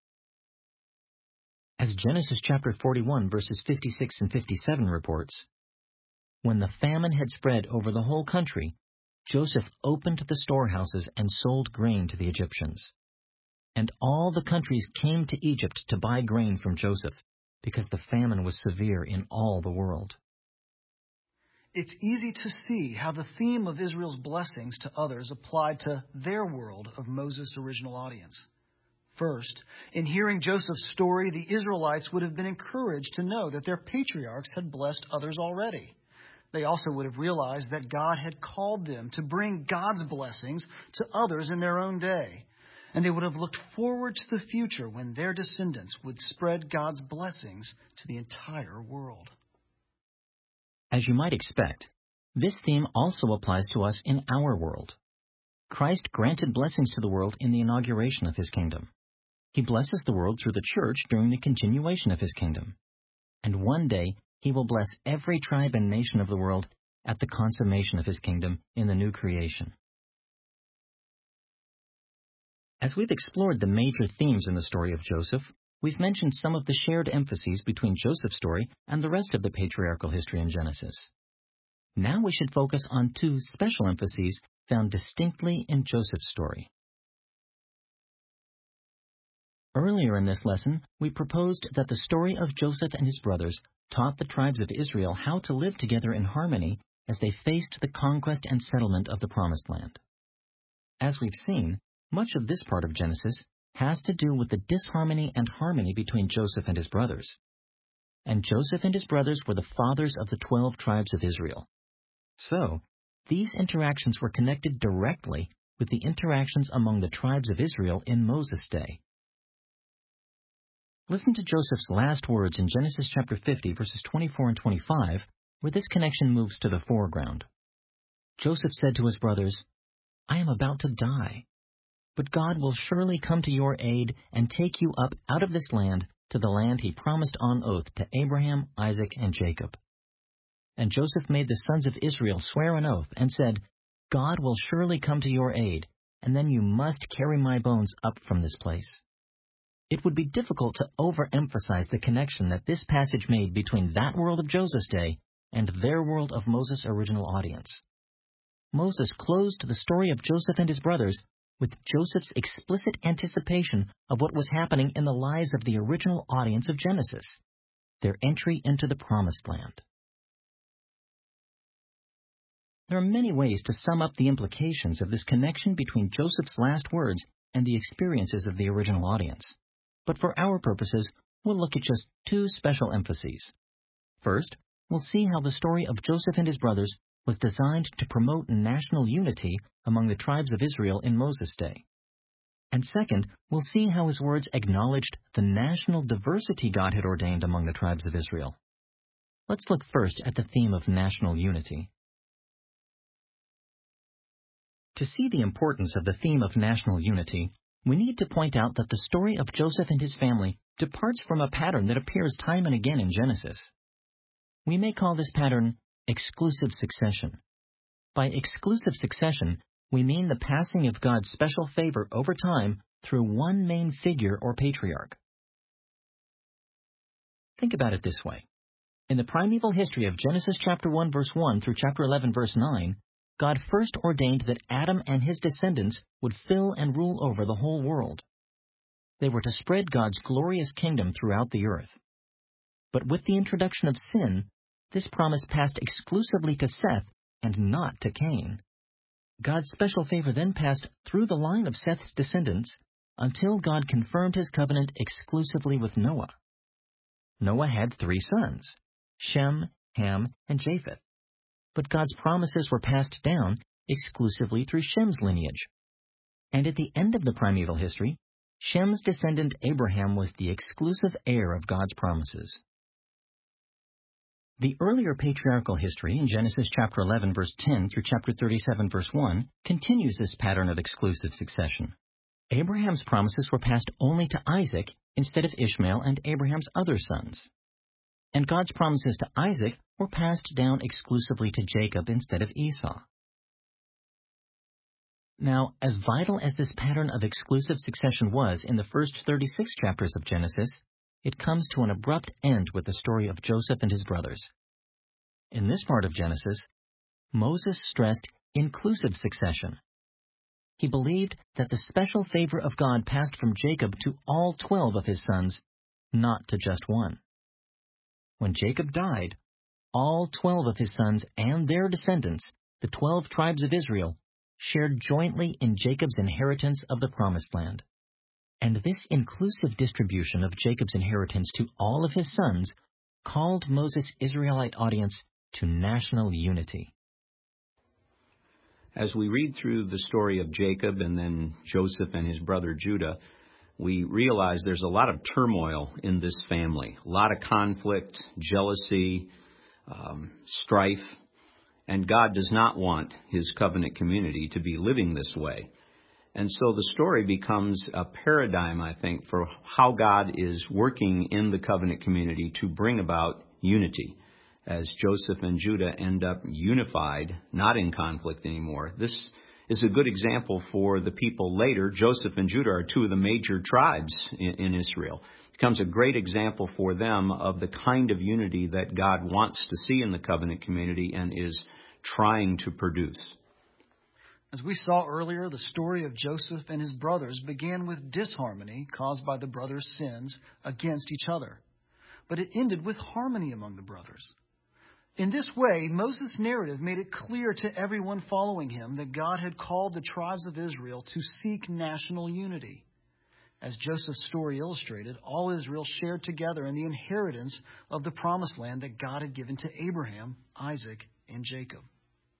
As Genesis chapter forty-one, verses fifty-six and fifty-seven reports, when the famine had spread over the whole country, Joseph opened the storehouses and sold grain to the Egyptians. And all the countries came to Egypt to buy grain from Joseph, because the famine was severe in all the world. It's easy to see how the theme of Israel's blessings to others applied to their world of Moses' original audience. First, in hearing Joseph's story, the Israelites would have been encouraged to know that their patriarchs had blessed others already. They also would have realized that God had called them to bring God's blessings to others in their own day. And they would have looked forward to the future when their descendants would spread God's blessings to the entire world. As you might expect, this theme also applies to us in our world. Christ granted blessings to the world in the inauguration of his kingdom. He blesses the world through the church during the continuation of his kingdom. And one day, he will bless every tribe and nation of the world at the consummation of his kingdom in the new creation. As we've explored the major themes in the story of Joseph, we've mentioned some of the shared emphases between Joseph's story and the rest of the patriarchal history in Genesis. Now we should focus on two special emphases found distinctly in Joseph's story. Earlier in this lesson, we proposed that the story of Joseph and his brothers taught the tribes of Israel how to live together in harmony as they faced the conquest and settlement of the Promised Land. As we've seen, much of this part of Genesis has to do with the disharmony and harmony between Joseph and his brothers. And Joseph and his brothers were the fathers of the twelve tribes of Israel, So, these interactions were connected directly with the interactions among the tribes of Israel in Moses' day. Listen to Joseph's last words in Genesis chapter fifty, verses twenty-four and twenty-five, where this connection moves to the foreground. Joseph said to his brothers, "I am about to die, but God will surely come to your aid and take you up out of this land to the land he promised on oath to Abraham, Isaac, and Jacob." And Joseph made the sons of Israel swear an oath and said, "God will surely come to your aid, and then you must carry my bones up from this place." It would be difficult to overemphasize the connection that this passage made between that world of Joseph's day and their world of Moses' original audience. Moses closed the story of Joseph and his brothers with Joseph's explicit anticipation of what was happening in the lives of the original audience of Genesis, their entry into the Promised Land. There are many ways to sum up the implications of this connection between Joseph's last words and the experiences of the original audience. But for our purposes, we'll look at just two special emphases. First, we'll see how the story of Joseph and his brothers was designed to promote national unity among the tribes of Israel in Moses' day. And second, we'll see how his words acknowledged the national diversity God had ordained among the tribes of Israel. Let's look first at the theme of national unity. To see the importance of the theme of national unity, we need to point out that the story of Joseph and his family departs from a pattern that appears time and again in Genesis. We may call this pattern exclusive succession. By exclusive succession, we mean the passing of God's special favor over time through one main figure or patriarch. Think about it this way. In the primeval history of Genesis chapter one verse one through chapter eleven verse nine, God first ordained that Adam and his descendants would fill and rule over the whole world. They were to spread God's glorious kingdom throughout the earth. But with the introduction of sin, this promise passed exclusively to Seth and not to Cain. God's special favor then passed through the line of Seth's descendants until God confirmed his covenant exclusively with Noah. Noah had three sons, Shem, Ham, and Japheth. But God's promises were passed down exclusively through Shem's lineage. And at the end of the primeval history, Shem's descendant Abraham was the exclusive heir of God's promises. The earlier patriarchal history in Genesis chapter eleven verse ten through chapter thirty-seven verse one continues this pattern of exclusive succession. Abraham's promises were passed only to Isaac instead of Ishmael and Abraham's other sons. And God's promises to Isaac were passed down exclusively to Jacob instead of Esau. Now, as vital as this pattern of exclusive succession was in the first thirty-six chapters of Genesis, it comes to an abrupt end with the story of Joseph and his brothers. In this part of Genesis, Moses stressed inclusive succession. He believed that the special favor of God passed from Jacob to all twelve of his sons, not to just one. When Jacob died, all twelve of his sons and their descendants, the twelve tribes of Israel, shared jointly in Jacob's inheritance of the Promised Land. And this inclusive distribution of Jacob's inheritance to all of his sons called Moses' Israelite audience to national unity. As we read through the story of Jacob and then Joseph and his brother Judah, we realize there's a lot of turmoil in this family, a lot of conflict, jealousy, um, strife, and God does not want his covenant community to be living this way. And so the story becomes a paradigm, I think, for how God is working in the covenant community to bring about unity. As Joseph and Judah end up unified, not in conflict anymore. This is a good example for the people later. Joseph and Judah are two of the major tribes in, in Israel. It becomes a great example for them of the kind of unity that God wants to see in the covenant community and is trying to produce. As we saw earlier, the story of Joseph and his brothers began with disharmony caused by the brothers' sins against each other. But it ended with harmony among the brothers. In this way, Moses' narrative made it clear to everyone following him that God had called the tribes of Israel to seek national unity. As Joseph's story illustrated, all Israel shared together in the inheritance of the promised land that God had given to Abraham, Isaac, and Jacob.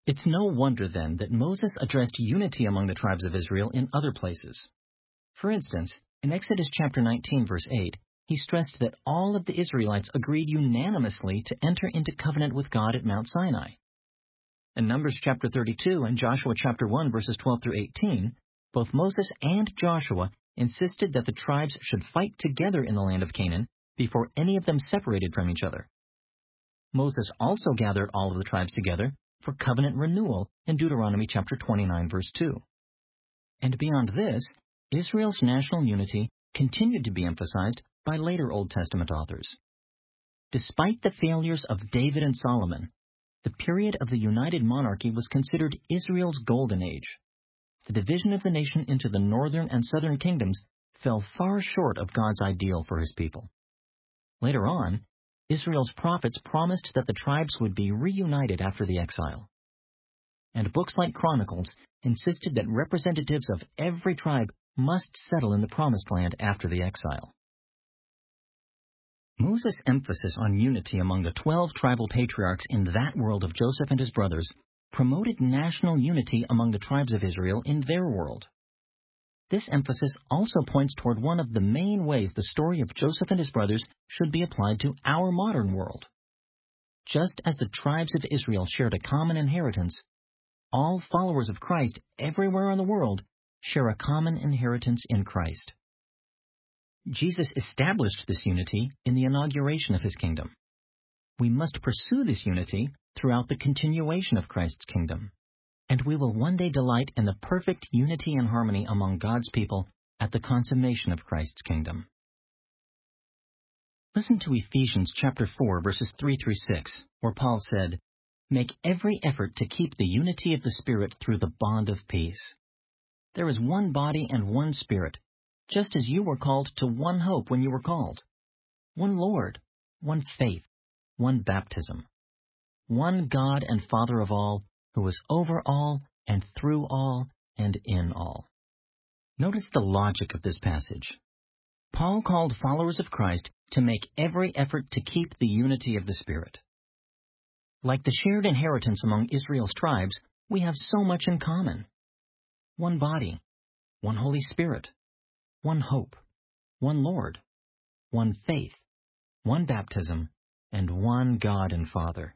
It's no wonder, then, that Moses addressed unity among the tribes of Israel in other places. For instance, in Exodus chapter nineteen, verse eight, he stressed that all of the Israelites agreed unanimously to enter into covenant with God at Mount Sinai. In Numbers chapter thirty-two and Joshua chapter one, verses twelve through eighteen, both Moses and Joshua insisted that the tribes should fight together in the land of Canaan before any of them separated from each other. Moses also gathered all of the tribes together for covenant renewal in Deuteronomy chapter twenty-nine, verse two. And beyond this, Israel's national unity continued to be emphasized by later Old Testament authors. Despite the failures of David and Solomon, the period of the united monarchy was considered Israel's golden age. The division of the nation into the northern and southern kingdoms fell far short of God's ideal for his people. Later on, Israel's prophets promised that the tribes would be reunited after the exile. And books like Chronicles insisted that representatives of every tribe must settle in the Promised Land after the exile. Moses' emphasis on unity among the twelve tribal patriarchs in that world of Joseph and his brothers promoted national unity among the tribes of Israel in their world. This emphasis also points toward one of the main ways the story of Joseph and his brothers should be applied to our modern world. Just as the tribes of Israel shared a common inheritance, all followers of Christ everywhere in the world share a common inheritance in Christ. Jesus established this unity in the inauguration of his kingdom. We must pursue this unity throughout the continuation of Christ's kingdom, and we will one day delight in the perfect unity and harmony among God's people at the consummation of Christ's kingdom. Listen to Ephesians chapter four, verses three through six, where Paul said, "Make every effort to keep the unity of the Spirit through the bond of peace. There is one body and one Spirit, just as you were called to one hope when you were called, one Lord, one faith, one baptism, one God and Father of all, who is over all and through all and in all." Notice the logic of this passage. Paul called followers of Christ to make every effort to keep the unity of the Spirit. Like the shared inheritance among Israel's tribes, we have so much in common. One body, one Holy Spirit, one hope, one Lord, one faith, one baptism, and one God and Father.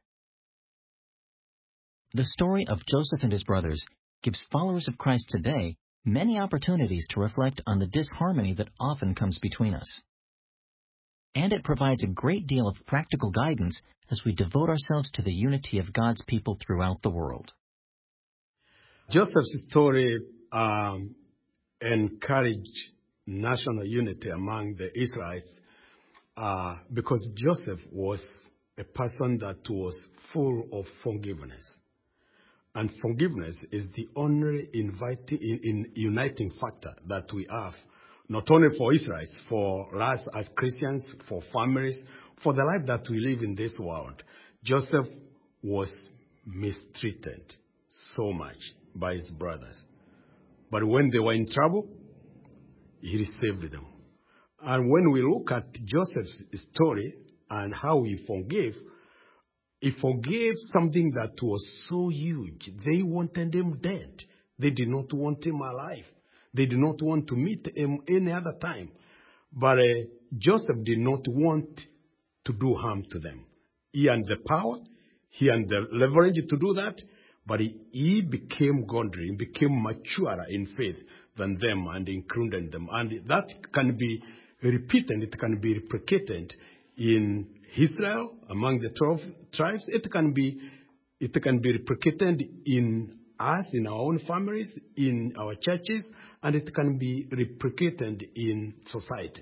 The story of Joseph and his brothers gives followers of Christ today many opportunities to reflect on the disharmony that often comes between us. And it provides a great deal of practical guidance as we devote ourselves to the unity of God's people throughout the world. Joseph's story um, encouraged national unity among the Israelites uh, because Joseph was a person that was full of forgiveness. And forgiveness is the only inviting, in, in uniting factor that we have, not only for Israelites, for us as Christians, for families, for the life that we live in this world. Joseph was mistreated so much by his brothers. But when they were in trouble, he received them. And when we look at Joseph's story and how he forgave, he forgave something that was so huge. They wanted him dead. They did not want him alive. They did not want to meet him any other time. But uh, Joseph did not want to do harm to them. He had the power, he had the leverage to do that, but he, he became godly, he became maturer in faith than them and included them. And that can be repeated, it can be replicated in Israel, among the twelve tribes. It can be, it can be replicated in us, in our own families, in our churches, and it can be replicated in society.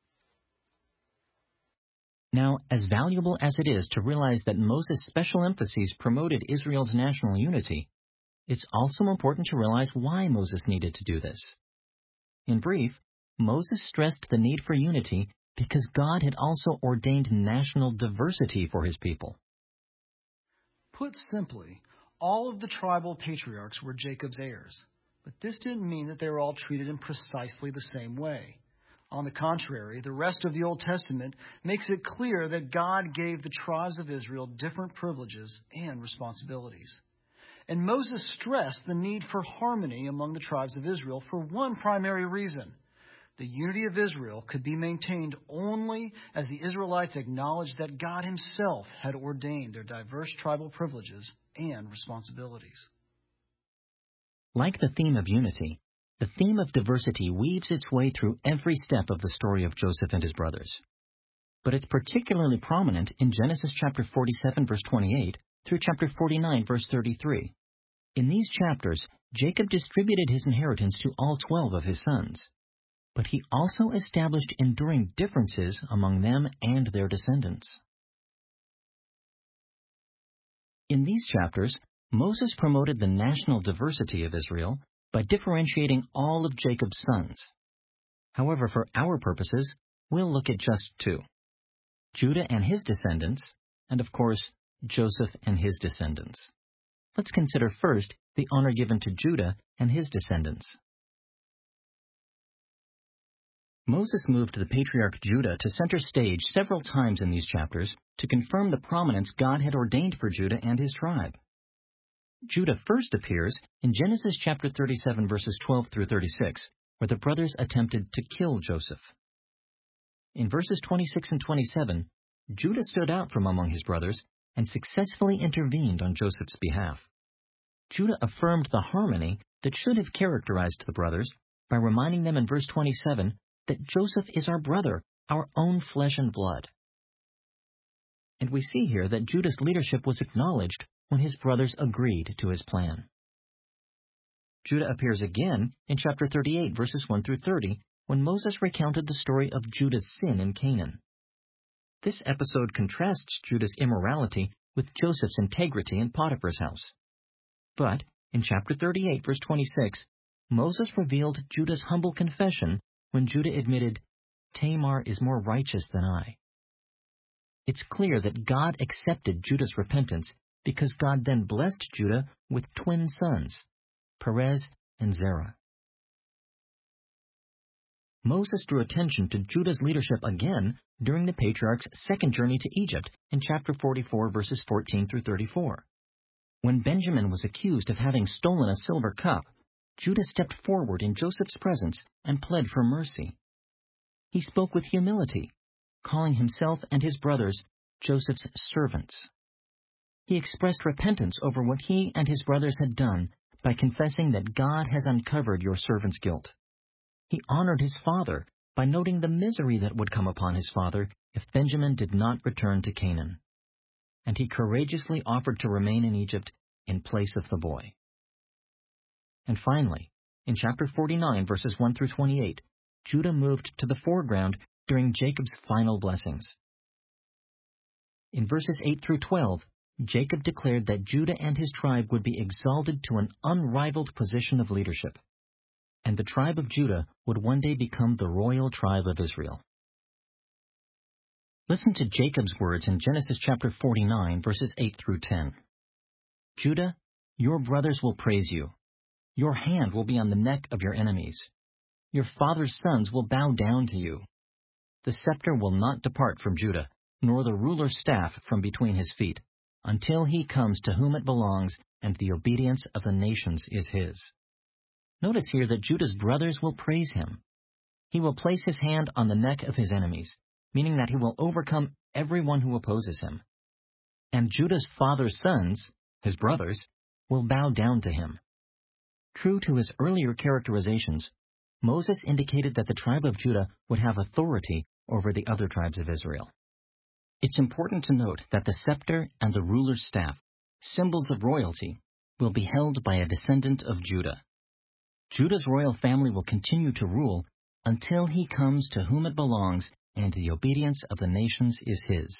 Now, as valuable as it is to realize that Moses' special emphases promoted Israel's national unity, it's also important to realize why Moses needed to do this. In brief, Moses stressed the need for unity because God had also ordained national diversity for his people. Put simply, all of the tribal patriarchs were Jacob's heirs, but this didn't mean that they were all treated in precisely the same way. On the contrary, the rest of the Old Testament makes it clear that God gave the tribes of Israel different privileges and responsibilities. And Moses stressed the need for harmony among the tribes of Israel for one primary reason. The unity of Israel could be maintained only as the Israelites acknowledged that God himself had ordained their diverse tribal privileges and responsibilities. Like the theme of unity, the theme of diversity weaves its way through every step of the story of Joseph and his brothers. But it's particularly prominent in Genesis chapter forty-seven, verse twenty-eight, through chapter forty-nine, verse thirty-three. In these chapters, Jacob distributed his inheritance to all twelve of his sons. But he also established enduring differences among them and their descendants. In these chapters, Moses promoted the national diversity of Israel by differentiating all of Jacob's sons. However, for our purposes, we'll look at just two: Judah and his descendants, and of course, Joseph and his descendants. Let's consider first the honor given to Judah and his descendants. Moses moved the patriarch Judah to center stage several times in these chapters to confirm the prominence God had ordained for Judah and his tribe. Judah first appears in Genesis chapter thirty-seven, verses twelve through thirty-six, where the brothers attempted to kill Joseph. In verses twenty-six and twenty-seven, Judah stood out from among his brothers and successfully intervened on Joseph's behalf. Judah affirmed the harmony that should have characterized the brothers by reminding them in verse twenty-seven that Joseph is our brother, our own flesh and blood. And we see here that Judah's leadership was acknowledged when his brothers agreed to his plan. Judah appears again in chapter thirty-eight, verses one through thirty, when Moses recounted the story of Judah's sin in Canaan. This episode contrasts Judah's immorality with Joseph's integrity in Potiphar's house. But in chapter thirty-eight, verse twenty-six, Moses revealed Judah's humble confession when Judah admitted, "Tamar is more righteous than I." It's clear that God accepted Judah's repentance because God then blessed Judah with twin sons, Perez and Zerah. Moses drew attention to Judah's leadership again during the patriarch's second journey to Egypt in chapter forty-four, verses fourteen through thirty-four. When Benjamin was accused of having stolen a silver cup, Judah stepped forward in Joseph's presence and pled for mercy. He spoke with humility, calling himself and his brothers Joseph's servants. He expressed repentance over what he and his brothers had done by confessing that God has uncovered your servant's guilt. He honored his father by noting the misery that would come upon his father if Benjamin did not return to Canaan. And he courageously offered to remain in Egypt in place of the boy. And finally, in chapter forty-nine, verses one through twenty-eight, Judah moved to the foreground during Jacob's final blessings. In verses eight through twelve, Jacob declared that Judah and his tribe would be exalted to an unrivaled position of leadership, and the tribe of Judah would one day become the royal tribe of Israel. Listen to Jacob's words in Genesis chapter forty-nine, verses eight through ten. "Judah, your brothers will praise you. Your hand will be on the neck of your enemies. Your father's sons will bow down to you. The scepter will not depart from Judah, nor the ruler's staff from between his feet, until he comes to whom it belongs, and the obedience of the nations is his." Notice here that Judah's brothers will praise him. He will place his hand on the neck of his enemies, meaning that he will overcome everyone who opposes him. And Judah's father's sons, his brothers, will bow down to him. True to his earlier characterizations, Moses indicated that the tribe of Judah would have authority over the other tribes of Israel. It's important to note that the scepter and the ruler's staff, symbols of royalty, will be held by a descendant of Judah. Judah's royal family will continue to rule until he comes to whom it belongs, and the obedience of the nations is his.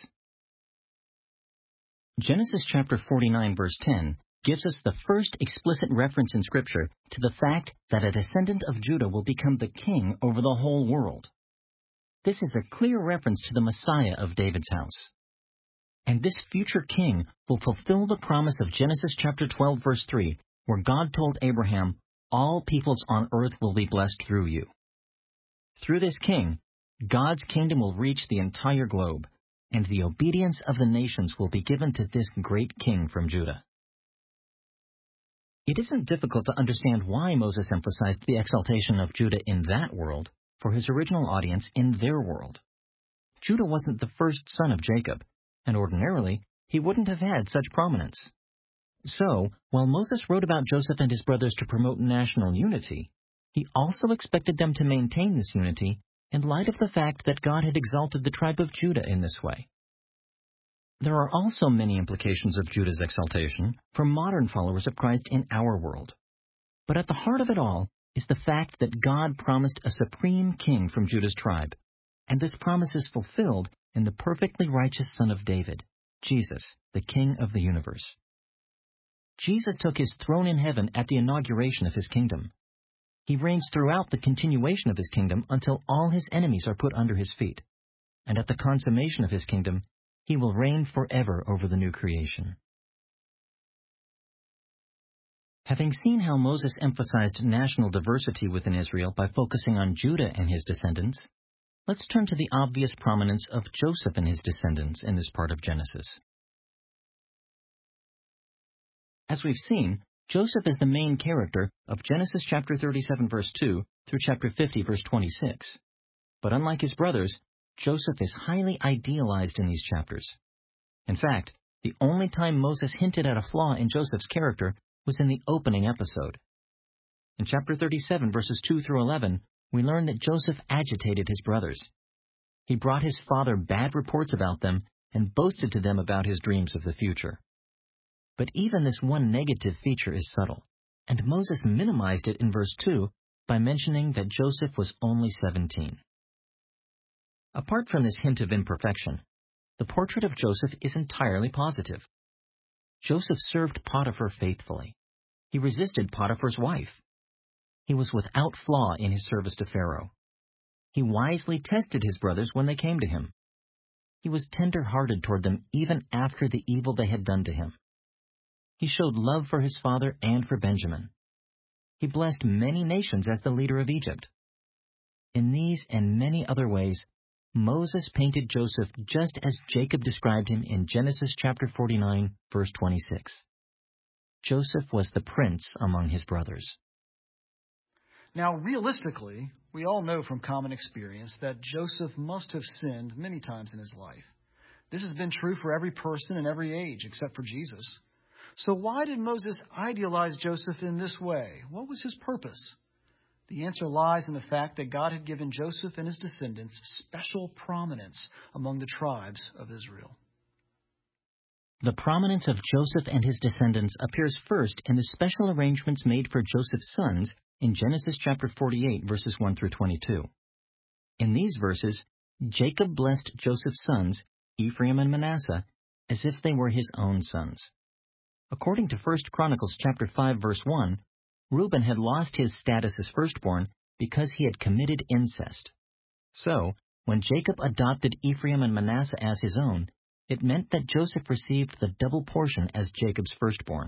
Genesis chapter forty-nine, verse ten, gives us the first explicit reference in Scripture to the fact that a descendant of Judah will become the king over the whole world. This is a clear reference to the Messiah of David's house. And this future king will fulfill the promise of Genesis chapter twelve, verse three, where God told Abraham, "All peoples on earth will be blessed through you." Through this king, God's kingdom will reach the entire globe, and the obedience of the nations will be given to this great king from Judah. It isn't difficult to understand why Moses emphasized the exaltation of Judah in that world for his original audience in their world. Judah wasn't the first son of Jacob, and ordinarily he wouldn't have had such prominence. So, while Moses wrote about Joseph and his brothers to promote national unity, he also expected them to maintain this unity in light of the fact that God had exalted the tribe of Judah in this way. There are also many implications of Judah's exaltation for modern followers of Christ in our world. But at the heart of it all is the fact that God promised a supreme king from Judah's tribe, and this promise is fulfilled in the perfectly righteous Son of David, Jesus, the King of the universe. Jesus took his throne in heaven at the inauguration of his kingdom. He reigns throughout the continuation of his kingdom until all his enemies are put under his feet. And at the consummation of his kingdom, he will reign forever over the new creation. Having seen how Moses emphasized national diversity within Israel by focusing on Judah and his descendants, let's turn to the obvious prominence of Joseph and his descendants in this part of Genesis. As we've seen, Joseph is the main character of Genesis chapter thirty-seven verse two through chapter fifty verse twenty-six. But unlike his brothers, Joseph is highly idealized in these chapters. In fact, the only time Moses hinted at a flaw in Joseph's character was in the opening episode. In chapter thirty-seven verses two through eleven, we learn that Joseph agitated his brothers. He brought his father bad reports about them and boasted to them about his dreams of the future. But even this one negative feature is subtle, and Moses minimized it in verse two by mentioning that Joseph was only seventeen. Apart from this hint of imperfection, the portrait of Joseph is entirely positive. Joseph served Potiphar faithfully. He resisted Potiphar's wife. He was without flaw in his service to Pharaoh. He wisely tested his brothers when they came to him. He was tender-hearted toward them even after the evil they had done to him. He showed love for his father and for Benjamin. He blessed many nations as the leader of Egypt. In these and many other ways, Moses painted Joseph just as Jacob described him in Genesis chapter forty-nine, verse twenty-six. Joseph was the prince among his brothers. Now, realistically, we all know from common experience that Joseph must have sinned many times in his life. This has been true for every person in every age except for Jesus. So why did Moses idealize Joseph in this way? What was his purpose? The answer lies in the fact that God had given Joseph and his descendants special prominence among the tribes of Israel. The prominence of Joseph and his descendants appears first in the special arrangements made for Joseph's sons in Genesis chapter forty-eight, verses one through twenty-two. In these verses, Jacob blessed Joseph's sons, Ephraim and Manasseh, as if they were his own sons. According to First Chronicles chapter five, verse one, Reuben had lost his status as firstborn because he had committed incest. So, when Jacob adopted Ephraim and Manasseh as his own, it meant that Joseph received the double portion as Jacob's firstborn.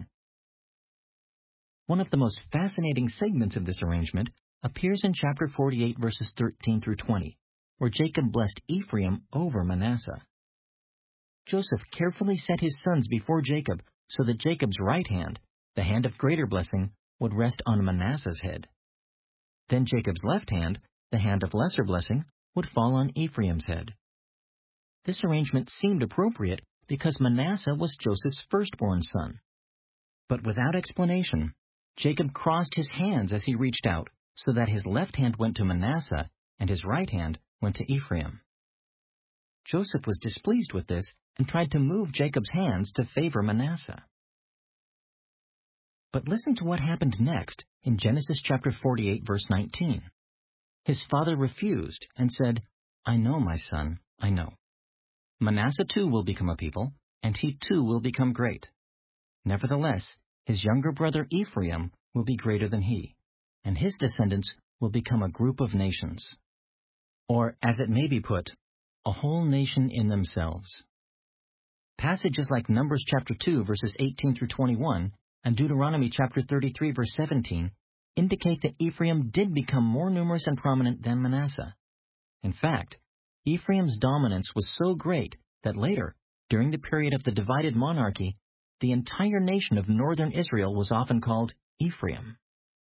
One of the most fascinating segments of this arrangement appears in chapter forty-eight, verses thirteen through twenty, where Jacob blessed Ephraim over Manasseh. Joseph carefully set his sons before Jacob so that Jacob's right hand, the hand of greater blessing, would rest on Manasseh's head. Then Jacob's left hand, the hand of lesser blessing, would fall on Ephraim's head. This arrangement seemed appropriate because Manasseh was Joseph's firstborn son. But without explanation, Jacob crossed his hands as he reached out so that his left hand went to Manasseh and his right hand went to Ephraim. Joseph was displeased with this and tried to move Jacob's hands to favor Manasseh. But listen to what happened next in Genesis chapter forty-eight, verse nineteen. His father refused and said, "I know, my son, I know. Manasseh too will become a people, and he too will become great. Nevertheless, his younger brother Ephraim will be greater than he, and his descendants will become a group of nations." Or, as it may be put, a whole nation in themselves. Passages like Numbers chapter two, verses eighteen through twenty-one, and Deuteronomy chapter thirty-three, verse seventeen, indicate that Ephraim did become more numerous and prominent than Manasseh. In fact, Ephraim's dominance was so great that later, during the period of the divided monarchy, the entire nation of northern Israel was often called Ephraim.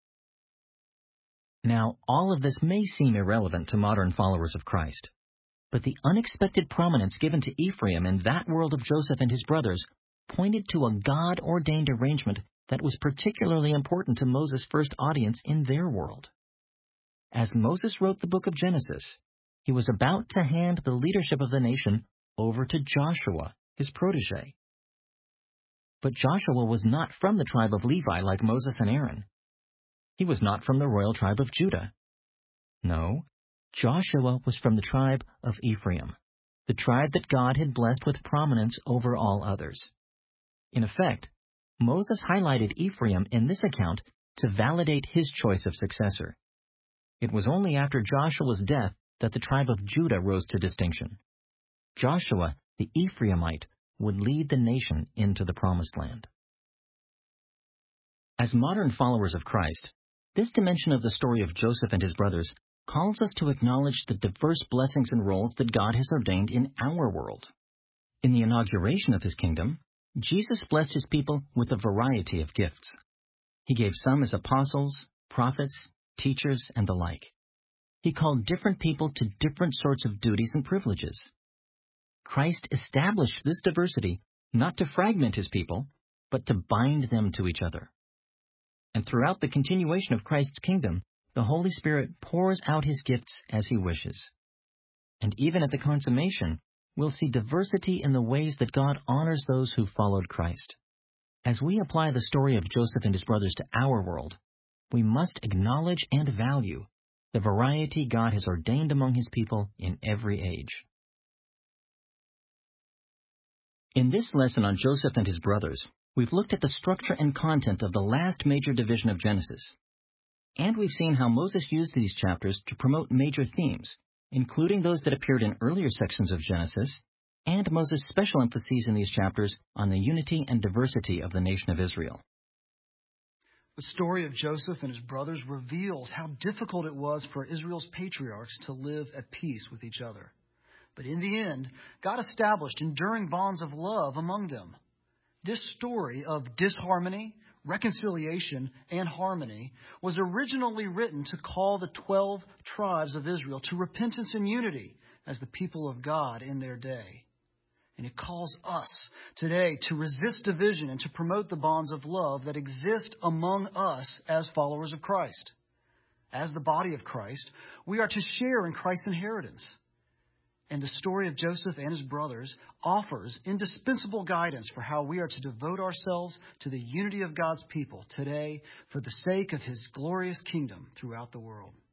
Now, all of this may seem irrelevant to modern followers of Christ, but the unexpected prominence given to Ephraim in that world of Joseph and his brothers pointed to a God-ordained arrangement that was particularly important to Moses' first audience in their world. As Moses wrote the book of Genesis, he was about to hand the leadership of the nation over to Joshua, his protege. But Joshua was not from the tribe of Levi like Moses and Aaron. He was not from the royal tribe of Judah. No, Joshua was from the tribe of Ephraim, the tribe that God had blessed with prominence over all others. In effect, Moses highlighted Ephraim in this account to validate his choice of successor. It was only after Joshua's death that the tribe of Judah rose to distinction. Joshua, the Ephraimite, would lead the nation into the Promised Land. As modern followers of Christ, this dimension of the story of Joseph and his brothers calls us to acknowledge the diverse blessings and roles that God has ordained in our world. In the inauguration of his kingdom, Jesus blessed his people with a variety of gifts. He gave some as apostles, prophets, teachers, and the like. He called different people to different sorts of duties and privileges. Christ established this diversity not to fragment his people, but to bind them to each other. And throughout the continuation of Christ's kingdom, the Holy Spirit pours out his gifts as he wishes. And even at the consummation, we'll see diversity in the ways that God honors those who followed Christ. As we apply the story of Joseph and his brothers to our world, we must acknowledge and value the variety God has ordained among his people in every age. In this lesson on Joseph and his brothers, we've looked at the structure and content of the last major division of Genesis. And we've seen how Moses used these chapters to promote major themes, including those that appeared in earlier sections of Genesis, and Moses' special emphases in these chapters on the unity and diversity of the nation of Israel. The story of Joseph and his brothers reveals how difficult it was for Israel's patriarchs to live at peace with each other. But in the end, God established enduring bonds of love among them. This story of disharmony, reconciliation, and harmony was originally written to call the twelve tribes of Israel to repentance and unity as the people of God in their day. And it calls us today to resist division and to promote the bonds of love that exist among us as followers of Christ. As the body of Christ, we are to share in Christ's inheritance. And the story of Joseph and his brothers offers indispensable guidance for how we are to devote ourselves to the unity of God's people today for the sake of his glorious kingdom throughout the world.